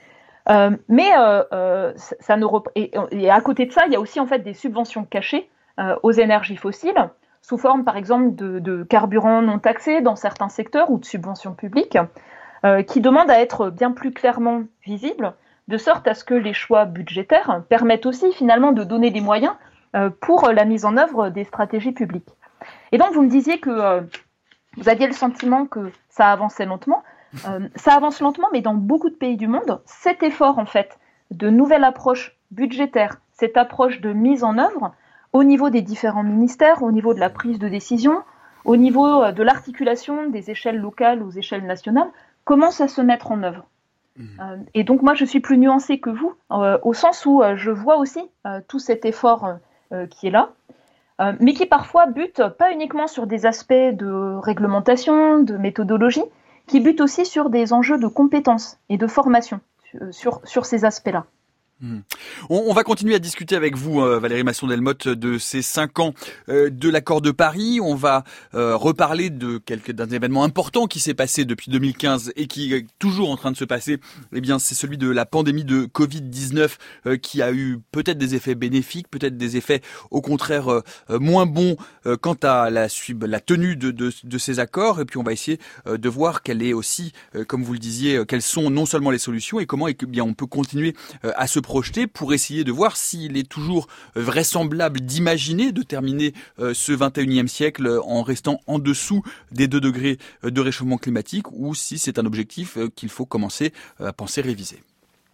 Euh, mais euh, euh, ça ne rep- et, et à côté de ça, il y a aussi en fait des subventions cachées euh, aux énergies fossiles, sous forme, par exemple, de, de carburants non taxés dans certains secteurs ou de subventions publiques, euh, qui demandent à être bien plus clairement visibles, de sorte à ce que les choix budgétaires permettent aussi finalement de donner des moyens euh, pour la mise en œuvre des stratégies publiques. Et donc vous me disiez que euh, vous aviez le sentiment que ça avançait lentement. Euh, ça avance lentement, mais dans beaucoup de pays du monde, cet effort en fait de nouvelle approche budgétaire, cette approche de mise en œuvre au niveau des différents ministères, au niveau de la prise de décision, au niveau de l'articulation des échelles locales aux échelles nationales, commence à se mettre en œuvre. Mmh. Euh, et donc moi je suis plus nuancée que vous, euh, au sens où euh, je vois aussi euh, tout cet effort euh, qui est là, euh, mais qui parfois bute pas uniquement sur des aspects de réglementation, de méthodologie, qui bute aussi sur des enjeux de compétences et de formation euh, sur, sur ces aspects-là. Mmh. On, on va continuer à discuter avec vous, euh, Valérie Masson-Delmotte, de ces cinq ans euh, de l'accord de Paris. On va euh, reparler de quelques d'un événement important qui s'est passé depuis deux mille quinze et qui est toujours en train de se passer. Eh bien, c'est celui de la pandémie de covid dix-neuf euh, qui a eu peut-être des effets bénéfiques, peut-être des effets au contraire euh, moins bons euh, quant à la, la tenue de, de, de ces accords. Et puis, on va essayer euh, de voir quelle est aussi, euh, comme vous le disiez, euh, quelles sont non seulement les solutions et comment et que, bien on peut continuer euh, à se projeter pour essayer de voir s'il est toujours vraisemblable d'imaginer de terminer euh, ce vingt et unième siècle en restant en dessous des deux degrés de réchauffement climatique ou si c'est un objectif euh, qu'il faut commencer euh, à penser réviser.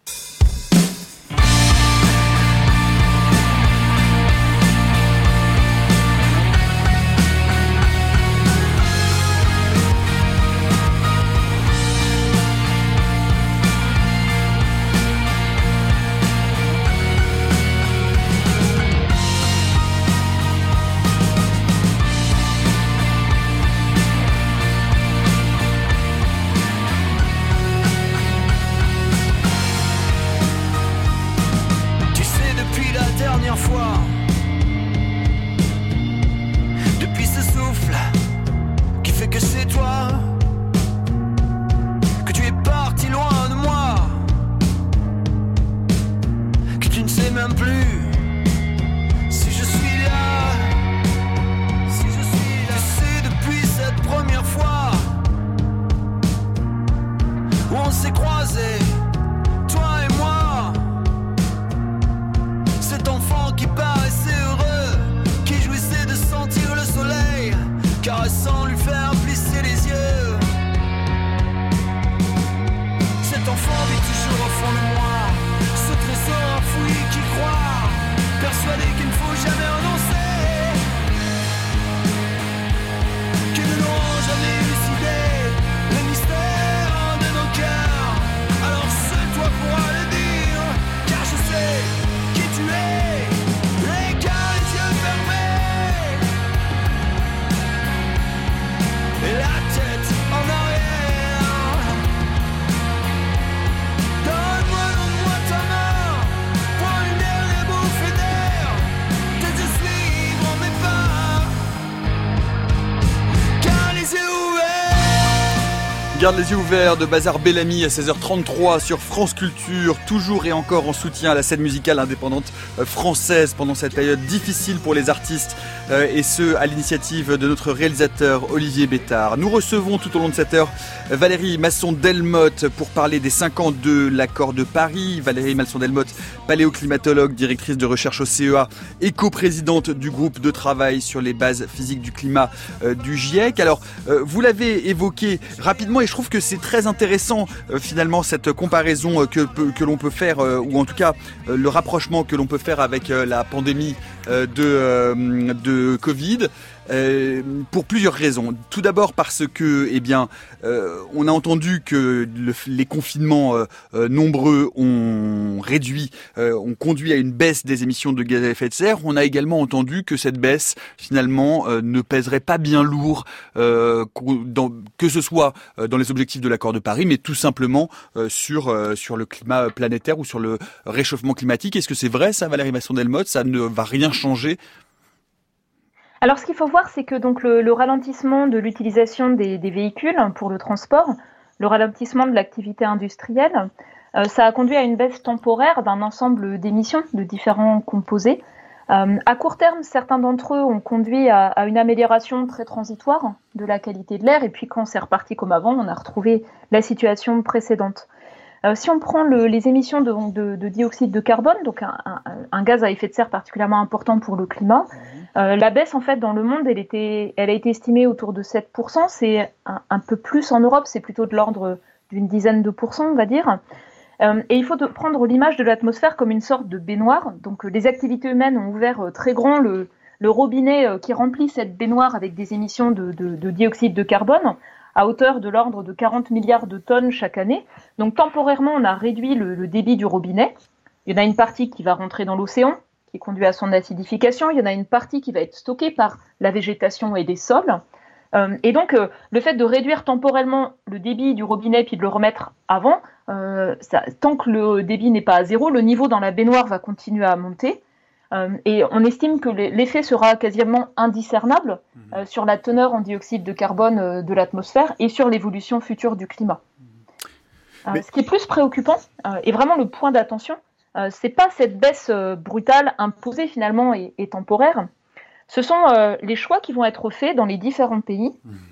Garde les yeux ouverts de Bazar Bellamy à seize heures trente-trois sur France Culture, toujours et encore en soutien à la scène musicale indépendante française pendant cette période difficile pour les artistes et ce à l'initiative de notre réalisateur Olivier Bétard. Nous recevons tout au long de cette heure Valérie Masson-Delmotte pour parler des cinq ans de l'accord de Paris. Valérie Masson-Delmotte, paléoclimatologue, directrice de recherche au C E A et coprésidente du groupe de travail sur les bases physiques du climat euh, du GIEC. Alors, euh, vous l'avez évoqué rapidement et je trouve que c'est très intéressant euh, finalement cette comparaison euh, que, que l'on peut faire, euh, ou en tout cas euh, le rapprochement que l'on peut faire avec euh, la pandémie euh, de, euh, de Covid. Euh, pour plusieurs raisons. Tout d'abord parce que, eh bien, euh, on a entendu que le, les confinements euh, euh, nombreux ont réduit, euh, ont conduit à une baisse des émissions de gaz à effet de serre. On a également entendu que cette baisse, finalement, euh, ne pèserait pas bien lourd, euh, dans, que ce soit dans les objectifs de l'accord de Paris, mais tout simplement euh, sur euh, sur le climat planétaire ou sur le réchauffement climatique. Est-ce que c'est vrai, ça, Valérie Masson-Delmotte? Ça ne va rien changer? Alors, ce qu'il faut voir, c'est que donc le, le ralentissement de l'utilisation des, des véhicules pour le transport, le ralentissement de l'activité industrielle, euh, ça a conduit à une baisse temporaire d'un ensemble d'émissions de différents composés. Euh, à court terme, certains d'entre eux ont conduit à, à une amélioration très transitoire de la qualité de l'air, et puis quand c'est reparti comme avant, on a retrouvé la situation précédente. Euh, si on prend le, les émissions de, de, de dioxyde de carbone, donc un, un, un gaz à effet de serre particulièrement important pour le climat, euh, la baisse en fait dans le monde, elle, était, elle a été estimée autour de sept pour cent. C'est un, un peu plus en Europe, c'est plutôt de l'ordre d'une dizaine de pourcents, on va dire. Euh, et il faut de, prendre l'image de l'atmosphère comme une sorte de baignoire. Donc euh, les activités humaines ont ouvert euh, très grand le, le robinet euh, qui remplit cette baignoire avec des émissions de, de, de dioxyde de carbone à hauteur de l'ordre de quarante milliards de tonnes chaque année. Donc temporairement, on a réduit le, le débit du robinet. Il y en a une partie qui va rentrer dans l'océan, qui conduit à son acidification. Il y en a une partie qui va être stockée par la végétation et des sols. Euh, et donc, euh, le fait de réduire temporellement le débit du robinet puis de le remettre avant, euh, ça, tant que le débit n'est pas à zéro, le niveau dans la baignoire va continuer à monter. Euh, et on estime que l'effet sera quasiment indiscernable euh, sur la teneur en dioxyde de carbone euh, de l'atmosphère et sur l'évolution future du climat. Euh, Mais... Ce qui est plus préoccupant, euh, et vraiment le point d'attention, euh, c'est pas cette baisse euh, brutale, imposée finalement et, et temporaire. Ce sont euh, les choix qui vont être faits dans les différents pays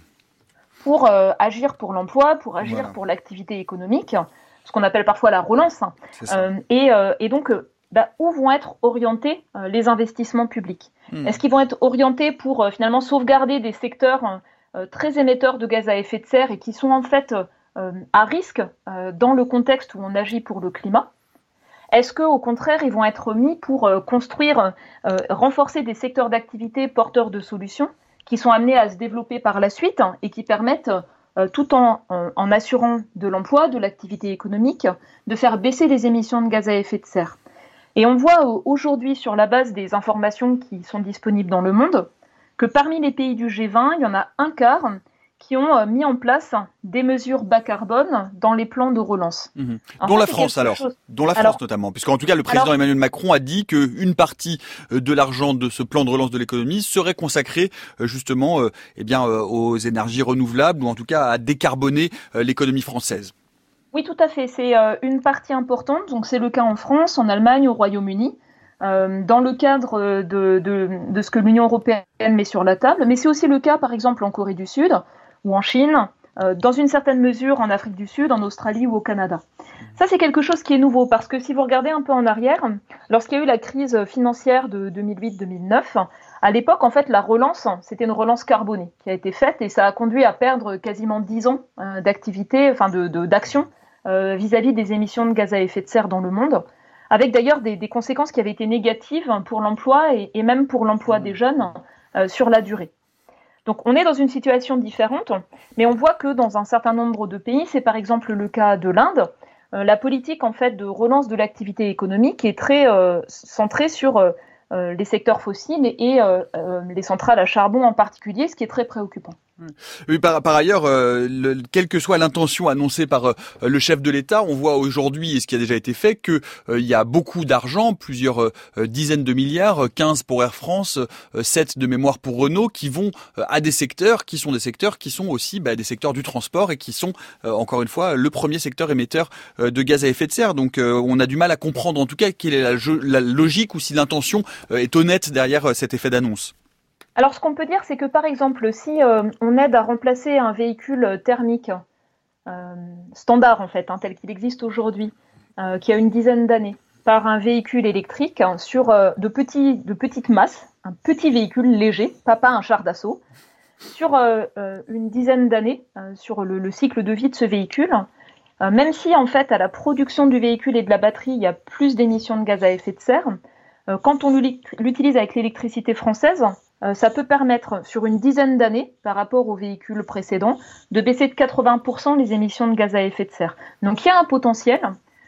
pour euh, agir pour l'emploi, pour agir voilà. pour l'activité économique, ce qu'on appelle parfois la relance. Euh, et, euh, et donc, euh, bah, où vont être orientés euh, les investissements publics ? mmh. Est-ce qu'ils vont être orientés pour euh, finalement sauvegarder des secteurs euh, très émetteurs de gaz à effet de serre et qui sont en fait euh, à risque euh, dans le contexte où on agit pour le climat ? Est-ce qu'au contraire, ils vont être mis pour euh, construire, euh, renforcer des secteurs d'activité porteurs de solutions qui sont amenés à se développer par la suite hein, et qui permettent, euh, tout en, en, en assurant de l'emploi, de l'activité économique, de faire baisser les émissions de gaz à effet de serre ? Et on voit euh, aujourd'hui, sur la base des informations qui sont disponibles dans le monde, que parmi les pays du G vingt, il y en a un quart qui ont euh, mis en place des mesures bas carbone dans les plans de relance. Mmh. Dont fait, la France alors, chose... dont la France alors, notamment, puisqu'en tout cas le président alors, Emmanuel Macron a dit qu'une partie de l'argent de ce plan de relance de l'économie serait consacrée justement euh, eh bien, euh, aux énergies renouvelables ou en tout cas à décarboner euh, l'économie française. Oui, tout à fait. C'est euh, une partie importante. Donc c'est le cas en France, en Allemagne, au Royaume-Uni. Euh, dans le cadre de, de, de ce que l'Union européenne met sur la table, mais c'est aussi le cas par exemple en Corée du Sud ou en Chine, euh, dans une certaine mesure en Afrique du Sud, en Australie ou au Canada. Ça c'est quelque chose qui est nouveau parce que si vous regardez un peu en arrière, lorsqu'il y a eu la crise financière de deux mille huit deux mille neuf, à l'époque en fait la relance, c'était une relance carbonée qui a été faite et ça a conduit à perdre quasiment dix ans euh, d'activité, enfin de, de, d'action euh, vis-à-vis des émissions de gaz à effet de serre dans le monde, avec d'ailleurs des, des conséquences qui avaient été négatives pour l'emploi et, et même pour l'emploi des jeunes euh, sur la durée. Donc on est dans une situation différente, mais on voit que dans un certain nombre de pays, c'est par exemple le cas de l'Inde, euh, la politique en fait de relance de l'activité économique est très euh, centrée sur euh, les secteurs fossiles et, et euh, euh, les centrales à charbon en particulier, ce qui est très préoccupant. Oui, par, par ailleurs, euh, le, quelle que soit l'intention annoncée par euh, le chef de l'État, on voit aujourd'hui, et ce qui a déjà été fait, que euh, il y a beaucoup d'argent, plusieurs euh, dizaines de milliards, quinze pour Air France, euh, sept de mémoire pour Renault, qui vont euh, à des secteurs qui sont des secteurs qui sont aussi bah, des secteurs du transport et qui sont, euh, encore une fois, le premier secteur émetteur euh, de gaz à effet de serre. Donc euh, on a du mal à comprendre en tout cas quelle est la, la logique ou si l'intention euh, est honnête derrière euh, cet effet d'annonce. Alors, ce qu'on peut dire, c'est que, par exemple, si euh, on aide à remplacer un véhicule thermique euh, standard, en fait, hein, tel qu'il existe aujourd'hui, euh, qui a une dizaine d'années, par un véhicule électrique hein, sur euh, de, petits, de petites masses, un petit véhicule léger, pas, pas un char d'assaut, sur euh, euh, une dizaine d'années, euh, sur le, le cycle de vie de ce véhicule, euh, même si, en fait, à la production du véhicule et de la batterie, il y a plus d'émissions de gaz à effet de serre, euh, quand on l'utilise avec l'électricité française, Euh, ça peut permettre, sur une dizaine d'années, par rapport aux véhicules précédents, de baisser de quatre-vingts pour cent les émissions de gaz à effet de serre. Donc il y a un potentiel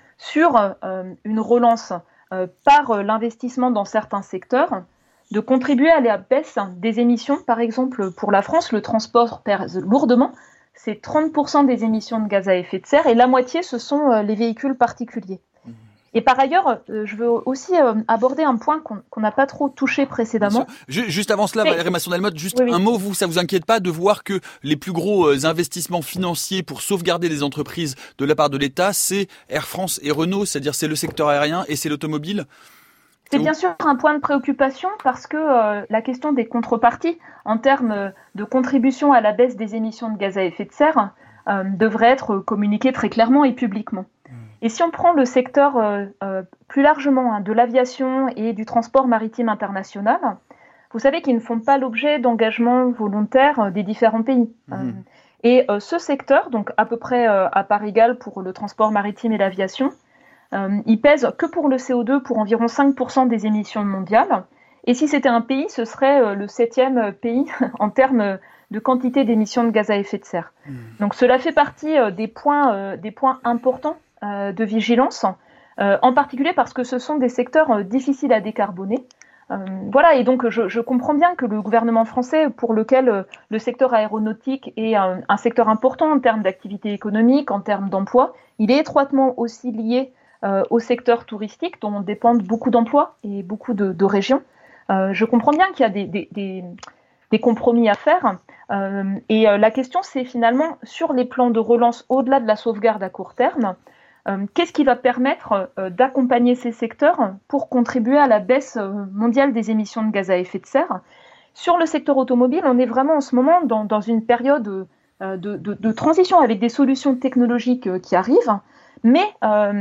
sur euh, une relance euh, par euh, l'investissement dans certains secteurs, de contribuer à la baisse des émissions. Par exemple, pour la France, le transport pèse lourdement, c'est trente pour cent des émissions de gaz à effet de serre, et la moitié, ce sont euh, les véhicules particuliers. Et par ailleurs, euh, je veux aussi euh, aborder un point qu'on qu'on n'a pas trop touché précédemment. Juste avant cela, Valérie Masson-Delmotte, juste oui, oui. un mot, vous, ça vous inquiète pas de voir que les plus gros euh, investissements financiers pour sauvegarder les entreprises de la part de l'État, c'est Air France et Renault, c'est-à-dire c'est le secteur aérien et c'est l'automobile ? C'est bien sûr un point de préoccupation parce que euh, la question des contreparties en termes de contribution à la baisse des émissions de gaz à effet de serre euh, devrait être communiquée très clairement et publiquement. Mmh. Et si on prend le secteur euh, euh, plus largement hein, de l'aviation et du transport maritime international, vous savez qu'ils ne font pas l'objet d'engagements volontaires euh, des différents pays. Mmh. Euh, et euh, ce secteur, donc à peu près euh, à part égale pour le transport maritime et l'aviation, euh, il pèse que pour le C O deux pour environ cinq pour cent des émissions mondiales. Et si c'était un pays, ce serait euh, le septième pays en termes de quantité d'émissions de gaz à effet de serre. Mmh. Donc cela fait partie euh, des points, euh, des points importants euh, de vigilance, euh, en particulier parce que ce sont des secteurs euh, difficiles à décarboner. Euh, voilà, et donc je, je comprends bien que le gouvernement français, pour lequel euh, le secteur aéronautique est un, un secteur important en termes d'activité économique, en termes d'emploi, il est étroitement aussi lié euh, au secteur touristique dont dépendent beaucoup d'emplois et beaucoup de, de régions. Euh, je comprends bien qu'il y a des, des, des, des compromis à faire. Euh, et euh, la question, c'est finalement, sur les plans de relance au-delà de la sauvegarde à court terme, euh, qu'est-ce qui va permettre euh, d'accompagner ces secteurs pour contribuer à la baisse euh, mondiale des émissions de gaz à effet de serre? Sur le secteur automobile, on est vraiment en ce moment dans, dans une période euh, de, de, de transition avec des solutions technologiques euh, qui arrivent, mais euh,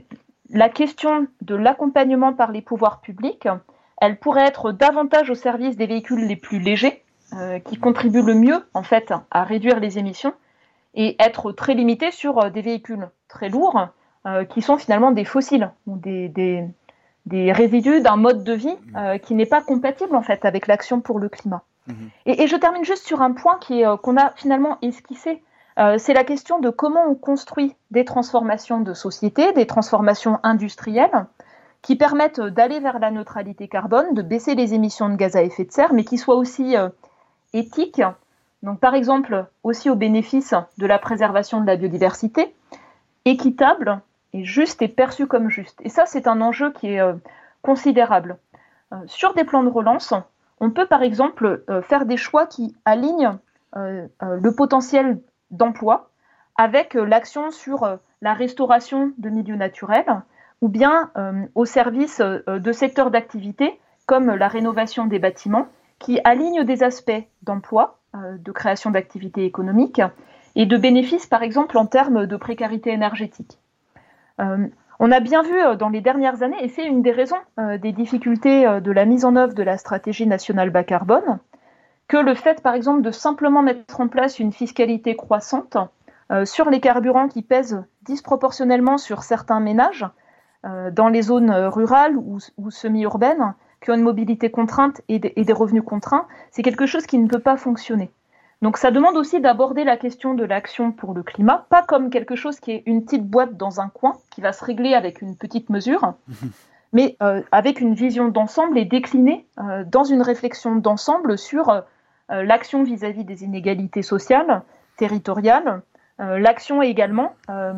la question de l'accompagnement par les pouvoirs publics, elle pourrait être davantage au service des véhicules les plus légers, euh, qui contribuent le mieux en fait à réduire les émissions, et être très limitée sur euh, des véhicules très lourds, euh, qui sont finalement des fossiles, ou des, des, des résidus d'un mode de vie euh, qui n'est pas compatible en fait avec l'action pour le climat. Mmh. Et, et je termine juste sur un point qui est, euh, qu'on a finalement esquissé, euh, c'est la question de comment on construit des transformations de société, des transformations industrielles, qui permettent d'aller vers la neutralité carbone, de baisser les émissions de gaz à effet de serre, mais qui soient aussi euh, éthiques, donc par exemple aussi au bénéfice de la préservation de la biodiversité, équitable et juste et perçu comme juste. Et ça, c'est un enjeu qui est euh, considérable. Euh, sur des plans de relance, on peut par exemple euh, faire des choix qui alignent euh, euh, le potentiel d'emploi avec euh, l'action sur euh, la restauration de milieux naturels, ou bien euh, au service euh, de secteurs d'activité comme la rénovation des bâtiments, qui alignent des aspects d'emploi, euh, de création d'activités économiques et de bénéfices, par exemple, en termes de précarité énergétique. Euh, on a bien vu euh, dans les dernières années, et c'est une des raisons euh, des difficultés euh, de la mise en œuvre de la stratégie nationale bas carbone, que le fait, par exemple, de simplement mettre en place une fiscalité croissante euh, sur les carburants qui pèsent disproportionnellement sur certains ménages, euh, dans les zones rurales ou, ou semi-urbaines, qui ont une mobilité contrainte et des, et des revenus contraints, c'est quelque chose qui ne peut pas fonctionner. Donc ça demande aussi d'aborder la question de l'action pour le climat, pas comme quelque chose qui est une petite boîte dans un coin, qui va se régler avec une petite mesure, mais euh, avec une vision d'ensemble et déclinée euh, dans une réflexion d'ensemble sur euh, l'action vis-à-vis des inégalités sociales, territoriales, euh, l'action également... Euh,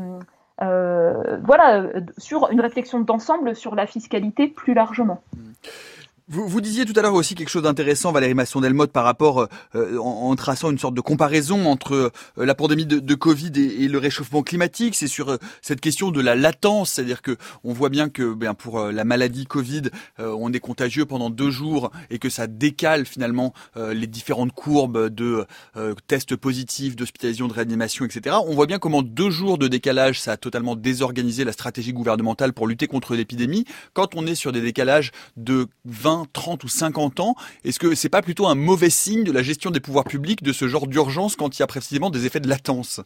Euh, voilà, sur une réflexion d'ensemble sur la fiscalité plus largement. Vous, vous disiez tout à l'heure aussi quelque chose d'intéressant, Valérie Masson-Delmotte, par rapport, euh, en, en traçant une sorte de comparaison entre euh, la pandémie de, de Covid et, et le réchauffement climatique. C'est sur euh, cette question de la latence, c'est-à-dire que on voit bien que, bien pour euh, la maladie Covid, euh, on est contagieux pendant deux jours et que ça décale finalement euh, les différentes courbes de euh, tests positifs, d'hospitalisation, de réanimation, et cetera. On voit bien comment deux jours de décalage, ça a totalement désorganisé la stratégie gouvernementale pour lutter contre l'épidémie. Quand on est sur des décalages de vingt, trente ou cinquante ans, est-ce que c'est pas plutôt un mauvais signe de la gestion des pouvoirs publics de ce genre d'urgence quand il y a précisément des effets de latence?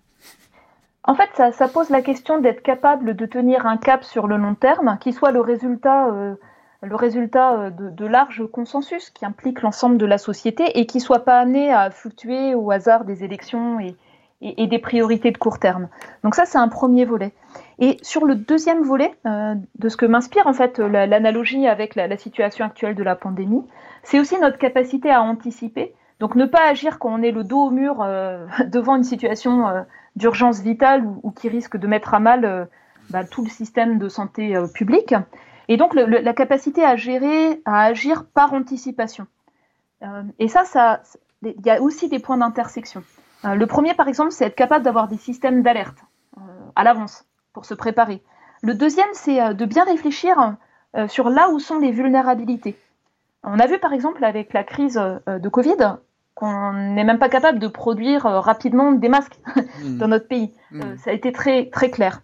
En fait, ça, ça pose la question d'être capable de tenir un cap sur le long terme, qui soit le résultat, euh, le résultat de, de larges consensus, qui implique l'ensemble de la société et qui soit pas amené à fluctuer au hasard des élections et, et, et des priorités de court terme. Donc ça, c'est un premier volet. Et sur le deuxième volet, euh, de ce que m'inspire en fait la, l'analogie avec la, la situation actuelle de la pandémie, c'est aussi notre capacité à anticiper. Donc ne pas agir quand on est le dos au mur euh, devant une situation euh, d'urgence vitale ou, ou qui risque de mettre à mal euh, bah, tout le système de santé euh, publique. Et donc le, le, la capacité à gérer, à agir par anticipation. Euh, et ça, ça, il y a aussi des points d'intersection. Euh, le premier, par exemple, c'est être capable d'avoir des systèmes d'alerte euh, à l'avance, pour se préparer. Le deuxième, c'est de bien réfléchir euh, sur là où sont les vulnérabilités. On a vu par exemple avec la crise euh, de Covid qu'on n'est même pas capable de produire euh, rapidement des masques mmh. dans notre pays. Mmh. Euh, ça a été très, très clair.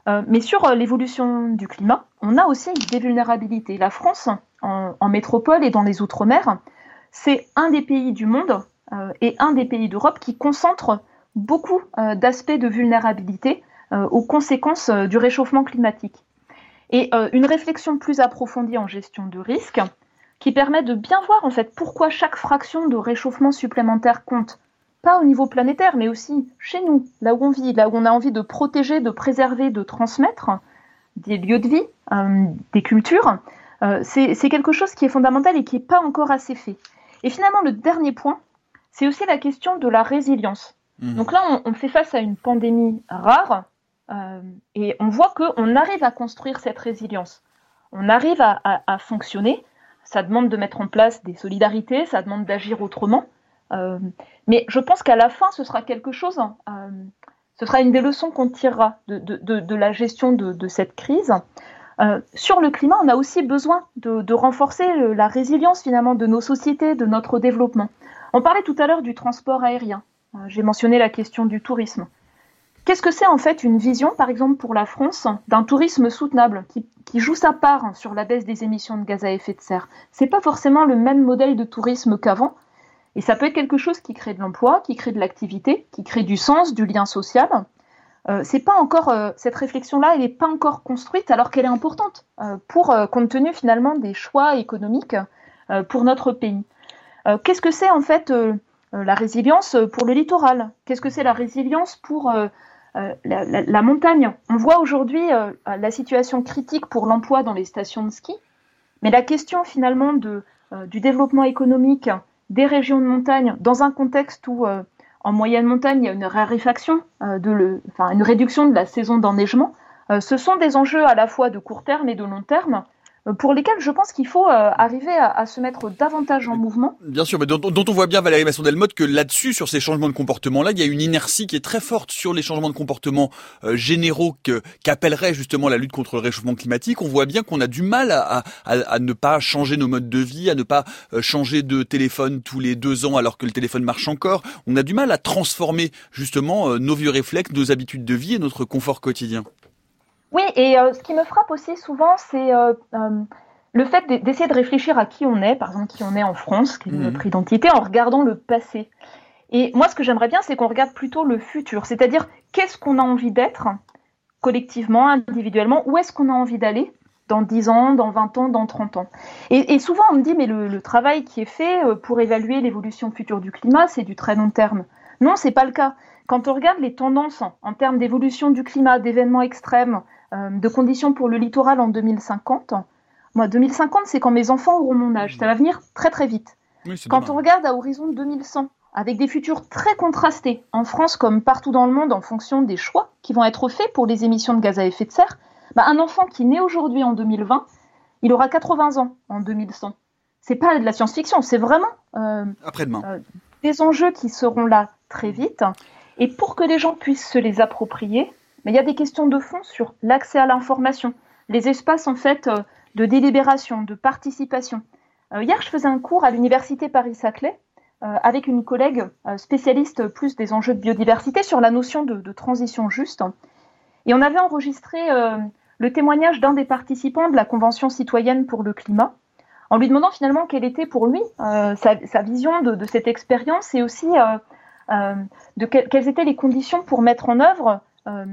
Euh, mais sur euh, l'évolution du climat, on a aussi des vulnérabilités. La France, en, en métropole et dans les Outre-mer, c'est un des pays du monde euh, et un des pays d'Europe qui concentre beaucoup euh, d'aspects de vulnérabilité euh, aux conséquences euh, du réchauffement climatique. Et euh, une réflexion plus approfondie en gestion de risque qui permet de bien voir en fait pourquoi chaque fraction de réchauffement supplémentaire compte. Pas au niveau planétaire, mais aussi chez nous, là où on vit, là où on a envie de protéger, de préserver, de transmettre des lieux de vie, euh, des cultures. Euh, c'est, c'est quelque chose qui est fondamental et qui n'est pas encore assez fait. Et finalement, le dernier point, c'est aussi la question de la résilience. Mmh. Donc là, on, on fait face à une pandémie rare euh, et on voit qu'on arrive à construire cette résilience. On arrive à, à, à fonctionner. Ça demande de mettre en place des solidarités, ça demande d'agir autrement. Euh, mais je pense qu'à la fin, ce sera quelque chose, euh, ce sera une des leçons qu'on tirera de, de, de, de la gestion de, de cette crise. Euh, sur le climat, on a aussi besoin de, de renforcer la résilience finalement de nos sociétés, de notre développement. On parlait tout à l'heure du transport aérien. Euh, j'ai mentionné la question du tourisme. Qu'est-ce que c'est en fait une vision, par exemple pour la France, d'un tourisme soutenable qui, qui joue sa part sur la baisse des émissions de gaz à effet de serre ? C'est pas forcément le même modèle de tourisme qu'avant. Et ça peut être quelque chose qui crée de l'emploi, qui crée de l'activité, qui crée du sens, du lien social. Euh, c'est pas encore euh, cette réflexion-là, elle n'est pas encore construite, alors qu'elle est importante euh, pour euh, compte tenu finalement des choix économiques euh, pour notre pays. Euh, qu'est-ce que c'est en fait euh, la résilience pour le littoral ? Qu'est-ce que c'est la résilience pour euh, euh, la, la, la montagne ? On voit aujourd'hui euh, la situation critique pour l'emploi dans les stations de ski, mais la question finalement de, euh, du développement économique des régions de montagne, dans un contexte où, euh, en moyenne montagne, il y a une raréfaction, euh, de le, enfin, une réduction de la saison d'enneigement, euh, ce sont des enjeux à la fois de court terme et de long terme, euh, pour lesquels je pense qu'il faut euh, arriver à, à se mettre davantage en mouvement. Bien sûr, mais dont, dont on voit bien, Valérie Masson-Delmotte, que là-dessus, sur ces changements de comportement-là, il y a une inertie qui est très forte sur les changements de comportement euh, généraux que, qu'appellerait justement la lutte contre le réchauffement climatique. On voit bien qu'on a du mal à, à, à ne pas changer nos modes de vie, à ne pas euh, changer de téléphone tous les deux ans alors que le téléphone marche encore. On a du mal à transformer justement euh, nos vieux réflexes, nos habitudes de vie et notre confort quotidien. Oui, et euh, ce qui me frappe aussi souvent, c'est euh, euh, le fait d'essayer de réfléchir à qui on est, par exemple qui on est en France, quelle est mmh. notre identité, en regardant le passé. Et moi, ce que j'aimerais bien, c'est qu'on regarde plutôt le futur, c'est-à-dire qu'est-ce qu'on a envie d'être, collectivement, individuellement, où est-ce qu'on a envie d'aller dans dix ans, dans vingt ans, dans trente ans. Et, et souvent, on me dit, mais le, le travail qui est fait pour évaluer l'évolution future du climat, c'est du très long terme. Non, c'est pas le cas. Quand on regarde les tendances en termes d'évolution du climat, d'événements extrêmes, euh, de conditions pour le littoral en deux mille cinquante, moi, deux mille cinquante, c'est quand mes enfants auront mon âge. Ça va venir très très vite. Oui, quand demain. On regarde à horizon deux mille cent, avec des futurs très contrastés, en France comme partout dans le monde, en fonction des choix qui vont être faits pour les émissions de gaz à effet de serre, bah, un enfant qui naît aujourd'hui en deux mille vingt, il aura quatre-vingts ans en deux mille cent. C'est pas de la science-fiction, c'est vraiment euh, après-demain. Euh, des enjeux qui seront là très vite. Et pour que les gens puissent se les approprier, mais il y a des questions de fond sur l'accès à l'information, les espaces en fait de délibération, de participation. Euh, hier, je faisais un cours à l'université Paris-Saclay euh, avec une collègue euh, spécialiste plus des enjeux de biodiversité sur la notion de, de transition juste. Et on avait enregistré euh, le témoignage d'un des participants de la Convention citoyenne pour le climat, en lui demandant finalement quelle était pour lui euh, sa, sa vision de, de cette expérience et aussi euh, euh, de que, quelles étaient les conditions pour mettre en œuvre euh,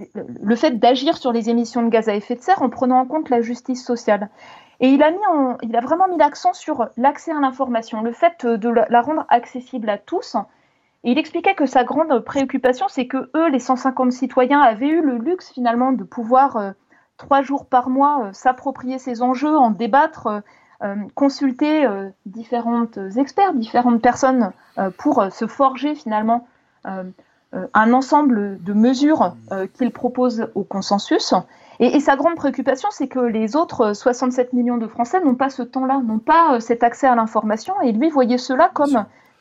le fait d'agir sur les émissions de gaz à effet de serre en prenant en compte la justice sociale. Et il a, mis en, il a vraiment mis l'accent sur l'accès à l'information, le fait de la, la rendre accessible à tous. Et il expliquait que sa grande préoccupation, c'est que eux, les cent cinquante citoyens, avaient eu le luxe finalement de pouvoir euh, trois jours par mois euh, s'approprier ces enjeux, en débattre, euh, euh, consulter euh, différentes experts, différentes personnes euh, pour euh, se forger finalement euh, euh, un ensemble de mesures euh, qu'il propose au consensus. Et, et sa grande préoccupation, c'est que les autres soixante-sept millions de Français n'ont pas ce temps-là, n'ont pas euh, cet accès à l'information, et lui voyait cela comme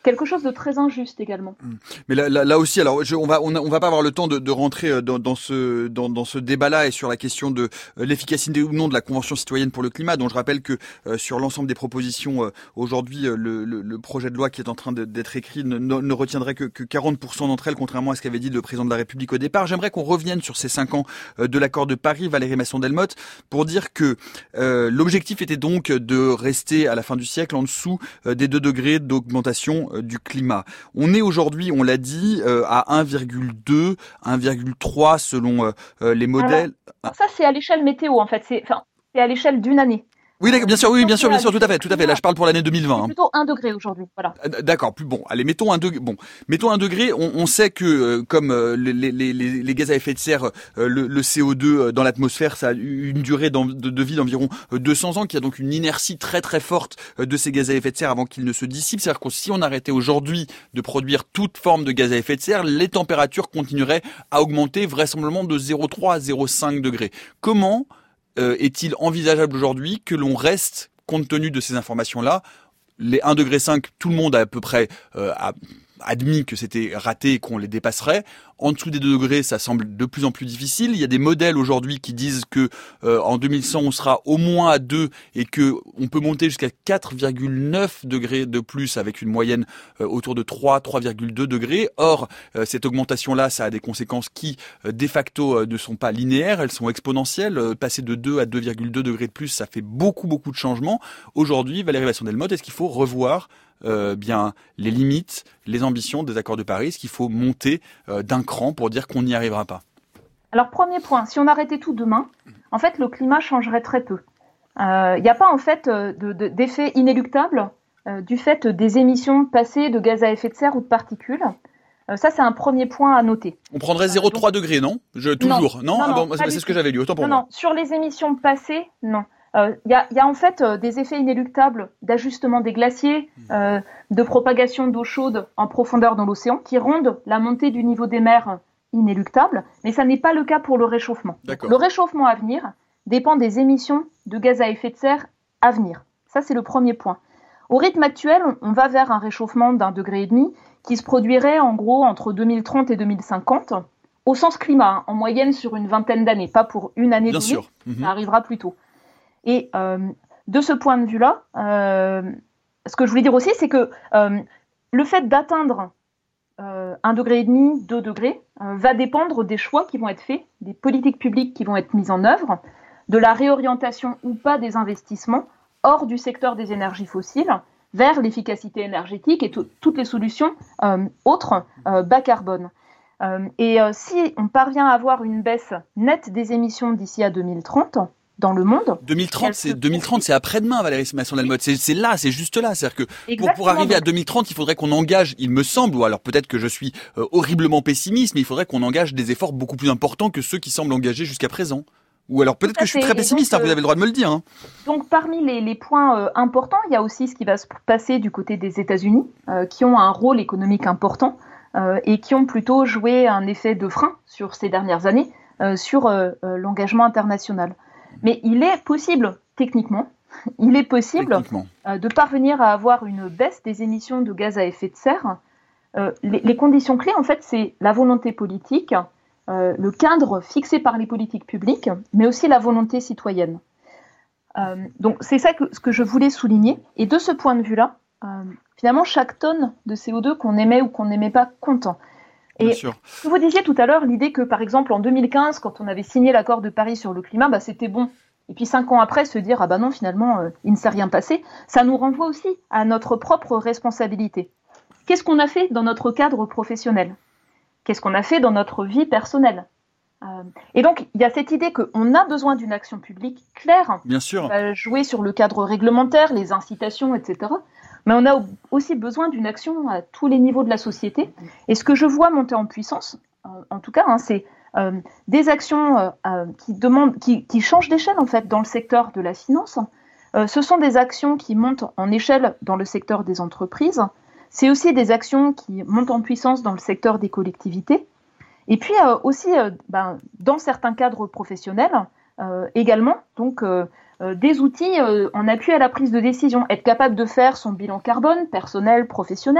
quelque chose de très injuste également. Mais là, là, là aussi, alors je, on va on, a, on va pas avoir le temps de, de rentrer dans, dans ce dans, dans ce débat-là et sur la question de euh, l'efficacité ou non de la Convention citoyenne pour le climat, dont je rappelle que euh, sur l'ensemble des propositions euh, aujourd'hui, euh, le, le, le projet de loi qui est en train de, d'être écrit ne, ne retiendrait que, que quarante pour cent d'entre elles, contrairement à ce qu'avait dit le président de la République au départ. J'aimerais qu'on revienne sur ces cinq ans euh, de l'accord de Paris, Valérie Masson-Delmotte, pour dire que euh, l'objectif était donc de rester à la fin du siècle en dessous euh, des deux degrés d'augmentation euh, du climat. On est aujourd'hui, on l'a dit, euh, à un virgule deux, un virgule trois selon euh, les modèles. Alors, ça, c'est à l'échelle météo, en fait. C'est, enfin, c'est à l'échelle d'une année. Oui, bien sûr, oui, bien sûr, bien sûr, tout à fait, tout à fait. Là, je parle pour l'année deux mille vingt. C'est plutôt un degré aujourd'hui, voilà. D'accord, plus bon. Allez, mettons un degré. Bon, mettons un degré. On, on sait que euh, comme euh, les, les, les, les gaz à effet de serre, euh, le, le C O deux dans l'atmosphère, ça a une durée de, de vie d'environ deux cents ans, qu'il y a donc une inertie très très forte de ces gaz à effet de serre avant qu'ils ne se dissipent. C'est-à-dire que si on arrêtait aujourd'hui de produire toute forme de gaz à effet de serre, les températures continueraient à augmenter vraisemblablement de zéro virgule trois à zéro virgule cinq degrés. Comment euh, est-il envisageable aujourd'hui que l'on reste, compte tenu de ces informations-là, les un virgule cinq degré, tout le monde a à peu près euh, a admis que c'était raté et qu'on les dépasserait. En dessous des deux degrés, ça semble de plus en plus difficile. Il y a des modèles aujourd'hui qui disent que euh, en deux mille cent, on sera au moins à deux et que on peut monter jusqu'à quatre virgule neuf degrés de plus avec une moyenne euh, autour de trois, trois virgule deux degrés. Or, euh, cette augmentation-là, ça a des conséquences qui, euh, de facto, euh, ne sont pas linéaires, elles sont exponentielles. Euh, passer de deux à deux virgule deux degrés de plus, ça fait beaucoup, beaucoup de changements. Aujourd'hui, Valérie Masson-Delmotte, est-ce qu'il faut revoir Euh, bien les limites, les ambitions des accords de Paris? Est-ce qu'il faut monter euh, d'un cran pour dire qu'on n'y arrivera pas? Alors, premier point, si on arrêtait tout demain, en fait, le climat changerait très peu. Il euh, n'y a pas, en fait, de, de, d'effet inéluctable euh, du fait des émissions passées de gaz à effet de serre ou de particules. Euh, ça, c'est un premier point à noter. On prendrait zéro virgule trois degrés, non? Je, Toujours, non, non, non, ah bon, c'est ce que j'avais lu, autant pour non, moi. Non, sur les émissions passées, non. Il euh, y, y a en fait euh, des effets inéluctables d'ajustement des glaciers, euh, de propagation d'eau chaude en profondeur dans l'océan qui rendent la montée du niveau des mers inéluctable, mais ça n'est pas le cas pour le réchauffement. D'accord. Le réchauffement à venir dépend des émissions de gaz à effet de serre à venir. Ça, c'est le premier point. Au rythme actuel, on va vers un réchauffement d'un degré et demi qui se produirait en gros entre deux mille trente et deux mille cinquante, au sens climat, hein, en moyenne sur une vingtaine d'années, pas pour une année Bien donnée, sûr. Mmh. Ça arrivera plus tôt. Et euh, de ce point de vue-là, euh, ce que je voulais dire aussi, c'est que euh, le fait d'atteindre euh, un degré et demi, deux degrés, euh, va dépendre des choix qui vont être faits, des politiques publiques qui vont être mises en œuvre, de la réorientation ou pas des investissements hors du secteur des énergies fossiles vers l'efficacité énergétique et t- toutes les solutions euh, autres euh, bas carbone. Euh, et euh, si on parvient à avoir une baisse nette des émissions d'ici à deux mille trente, dans le monde. deux mille trente, c'est, deux mille trente, c'est après-demain, Valérie Masson-Delmotte. C'est, c'est là, c'est juste là. C'est-à-dire que pour, pour arriver à deux mille trente, il faudrait qu'on engage, il me semble, ou alors peut-être que je suis euh, horriblement pessimiste, mais il faudrait qu'on engage des efforts beaucoup plus importants que ceux qui semblent engagés jusqu'à présent. Ou alors peut-être que je suis très pessimiste, donc, hein, vous avez le droit de me le dire. Hein. Donc parmi les, les points euh, importants, il y a aussi ce qui va se passer du côté des États-Unis, euh, qui ont un rôle économique important euh, et qui ont plutôt joué un effet de frein sur ces dernières années euh, sur euh, euh, l'engagement international. Mais il est possible, techniquement, il est possible techniquement. Euh, de parvenir à avoir une baisse des émissions de gaz à effet de serre. Euh, les, les conditions clés, en fait, c'est la volonté politique, euh, le cadre fixé par les politiques publiques, mais aussi la volonté citoyenne. Euh, donc, c'est ça que, ce que je voulais souligner. Et de ce point de vue-là, euh, finalement, chaque tonne de C O deux qu'on émet ou qu'on n'émet pas compte. Et ce que vous disiez tout à l'heure, l'idée que, par exemple, en deux mille quinze, quand on avait signé l'accord de Paris sur le climat, bah, c'était bon. Et puis cinq ans après, se dire « Ah bah non, finalement, euh, il ne s'est rien passé », ça nous renvoie aussi à notre propre responsabilité. Qu'est-ce qu'on a fait dans notre cadre professionnel ? Qu'est-ce qu'on a fait dans notre vie personnelle ? euh, Et donc, il y a cette idée qu'on a besoin d'une action publique claire, bien sûr, euh, jouer sur le cadre réglementaire, les incitations, et cetera. Mais on a aussi besoin d'une action à tous les niveaux de la société. Et ce que je vois monter en puissance, en tout cas, hein, c'est euh, des actions euh, qui, demandent, qui, qui changent d'échelle en fait, dans le secteur de la finance. Euh, ce sont des actions qui montent en échelle dans le secteur des entreprises. C'est aussi des actions qui montent en puissance dans le secteur des collectivités. Et puis euh, aussi, euh, ben, dans certains cadres professionnels, euh, également, donc... Euh, Euh, des outils euh, en appui à la prise de décision, être capable de faire son bilan carbone personnel, professionnel,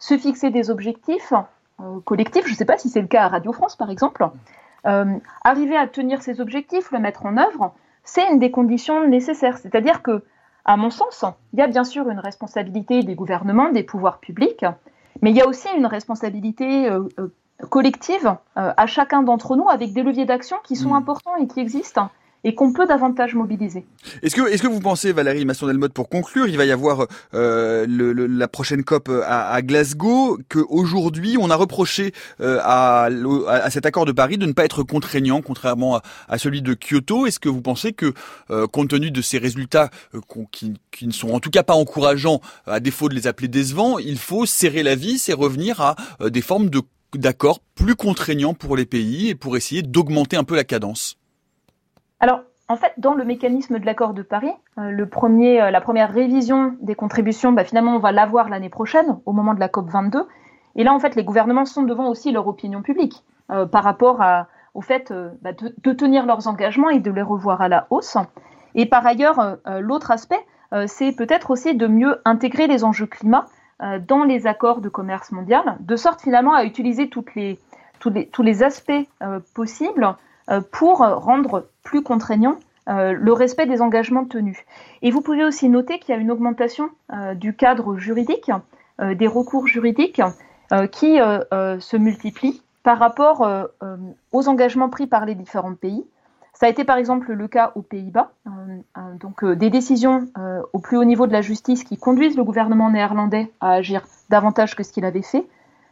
se fixer des objectifs euh, collectifs, je ne sais pas si c'est le cas à Radio France par exemple, euh, arriver à tenir ces objectifs, le mettre en œuvre, c'est une des conditions nécessaires. C'est-à-dire que, à mon sens, il y a bien sûr une responsabilité des gouvernements, des pouvoirs publics, mais il y a aussi une responsabilité euh, euh, collective euh, à chacun d'entre nous avec des leviers d'action qui sont mmh. importants et qui existent et qu'on peut davantage mobiliser. Est-ce que, est-ce que vous pensez, Valérie Masson-Delmotte, pour conclure, il va y avoir euh, le, le, la prochaine COP à, à Glasgow, qu'aujourd'hui on a reproché euh, à, à cet accord de Paris de ne pas être contraignant, contrairement à, à celui de Kyoto. Est-ce que vous pensez que, euh, compte tenu de ces résultats euh, qui, qui ne sont en tout cas pas encourageants, à défaut de les appeler décevants, il faut serrer la vis et revenir à euh, des formes de, d'accords plus contraignants pour les pays et pour essayer d'augmenter un peu la cadence? Alors, en fait, dans le mécanisme de l'accord de Paris, euh, le premier, euh, la première révision des contributions, bah, finalement, on va l'avoir l'année prochaine, au moment de la COP vingt-deux. Et là, en fait, les gouvernements sont devant aussi leur opinion publique euh, par rapport à, au fait euh, bah, de, de tenir leurs engagements et de les revoir à la hausse. Et par ailleurs, euh, l'autre aspect, euh, c'est peut-être aussi de mieux intégrer les enjeux climat euh, dans les accords de commerce mondial, de sorte finalement à utiliser toutes les, tous, les, tous les aspects euh, possibles pour rendre plus contraignant euh, le respect des engagements tenus. Et vous pouvez aussi noter qu'il y a une augmentation euh, du cadre juridique, euh, des recours juridiques euh, qui euh, euh, se multiplient par rapport euh, euh, aux engagements pris par les différents pays. Ça a été par exemple le cas aux Pays-Bas, euh, euh, donc euh, des décisions euh, au plus haut niveau de la justice qui conduisent le gouvernement néerlandais à agir davantage que ce qu'il avait fait.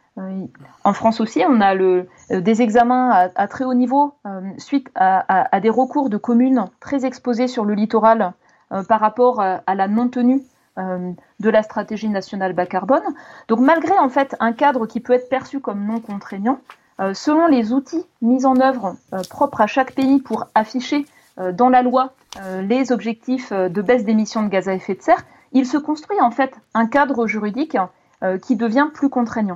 En France aussi, on a le, euh, des examens à, à très haut niveau euh, suite à, à, à des recours de communes très exposées sur le littoral euh, par rapport à, à la non-tenue euh, de la stratégie nationale bas carbone. Donc malgré en fait un cadre qui peut être perçu comme non contraignant, euh, selon les outils mis en œuvre euh, propres à chaque pays pour afficher euh, dans la loi euh, les objectifs euh, de baisse d'émissions de gaz à effet de serre, il se construit en fait un cadre juridique euh, qui devient plus contraignant.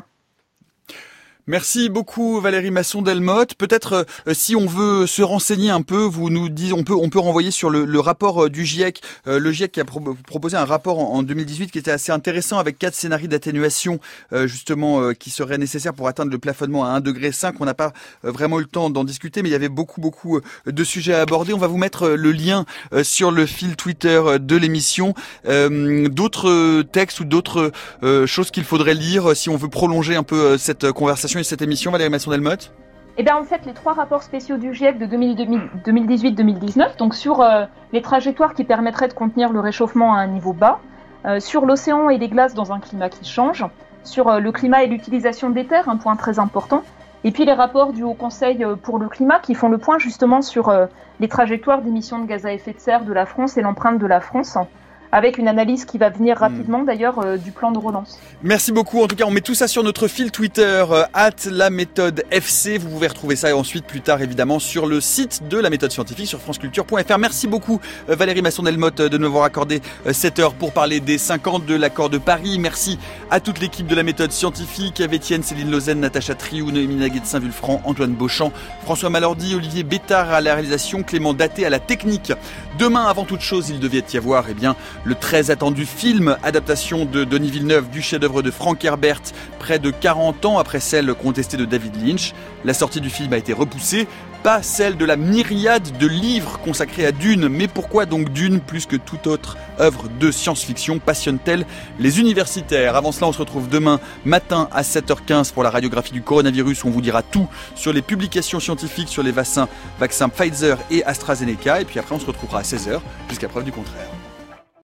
Merci beaucoup Valérie Masson-Delmotte. Peut-être euh, si on veut se renseigner un peu, vous nous dites, on peut on peut renvoyer sur le, le rapport du GIEC. Euh, le GIEC qui a pro- proposé un rapport en, en deux mille dix-huit qui était assez intéressant avec quatre scénarios d'atténuation euh, justement euh, qui seraient nécessaires pour atteindre le plafonnement à un degré cinq. On n'a pas euh, vraiment eu le temps d'en discuter, mais il y avait beaucoup beaucoup de sujets à aborder. On va vous mettre le lien euh, sur le fil Twitter de l'émission. Euh, d'autres textes ou d'autres euh, choses qu'il faudrait lire si on veut prolonger un peu euh, cette conversation et cette émission, Valérie Masson-Delmotte? Eh bien, en fait, les trois rapports spéciaux du GIEC de deux mille dix-huit deux mille dix-neuf, donc sur euh, les trajectoires qui permettraient de contenir le réchauffement à un niveau bas, euh, sur l'océan et les glaces dans un climat qui change, sur euh, le climat et l'utilisation des terres, un point très important, et puis les rapports du Haut Conseil pour le climat qui font le point justement sur euh, les trajectoires d'émissions de gaz à effet de serre de la France et l'empreinte de la France, avec une analyse qui va venir rapidement d'ailleurs euh, du plan de relance. Merci beaucoup. En tout cas, on met tout ça sur notre fil Twitter euh, arobase la méthode F C. Vous pouvez retrouver ça ensuite plus tard évidemment sur le site de la méthode scientifique sur franceculture point f r. Merci beaucoup euh, Valérie Masson-Delmotte de nous avoir accordé euh, cette heure pour parler des cinq ans de l'accord de Paris. Merci à toute l'équipe de la méthode scientifique, Eve Etienne, Céline Lausanne, Natacha Triou, Noémie Naguet de Saint-Vulfranc, Antoine Beauchamp, François Malordi, Olivier Bétard à la réalisation, Clément Daté à la technique. Demain, avant toute chose, il devait y avoir eh bien le très attendu film, adaptation de Denis Villeneuve du chef-d'œuvre de Frank Herbert, près de quarante ans après celle contestée de David Lynch. La sortie du film a été repoussée, pas celle de la myriade de livres consacrés à Dune. Mais pourquoi donc Dune plus que toute autre œuvre de science-fiction passionne-t-elle les universitaires? Avant cela, on se retrouve demain matin à sept heures quinze pour la radiographie du coronavirus. On vous dira tout sur les publications scientifiques sur les vaccins, vaccins Pfizer et AstraZeneca. Et puis après, on se retrouvera à seize heures jusqu'à preuve du contraire.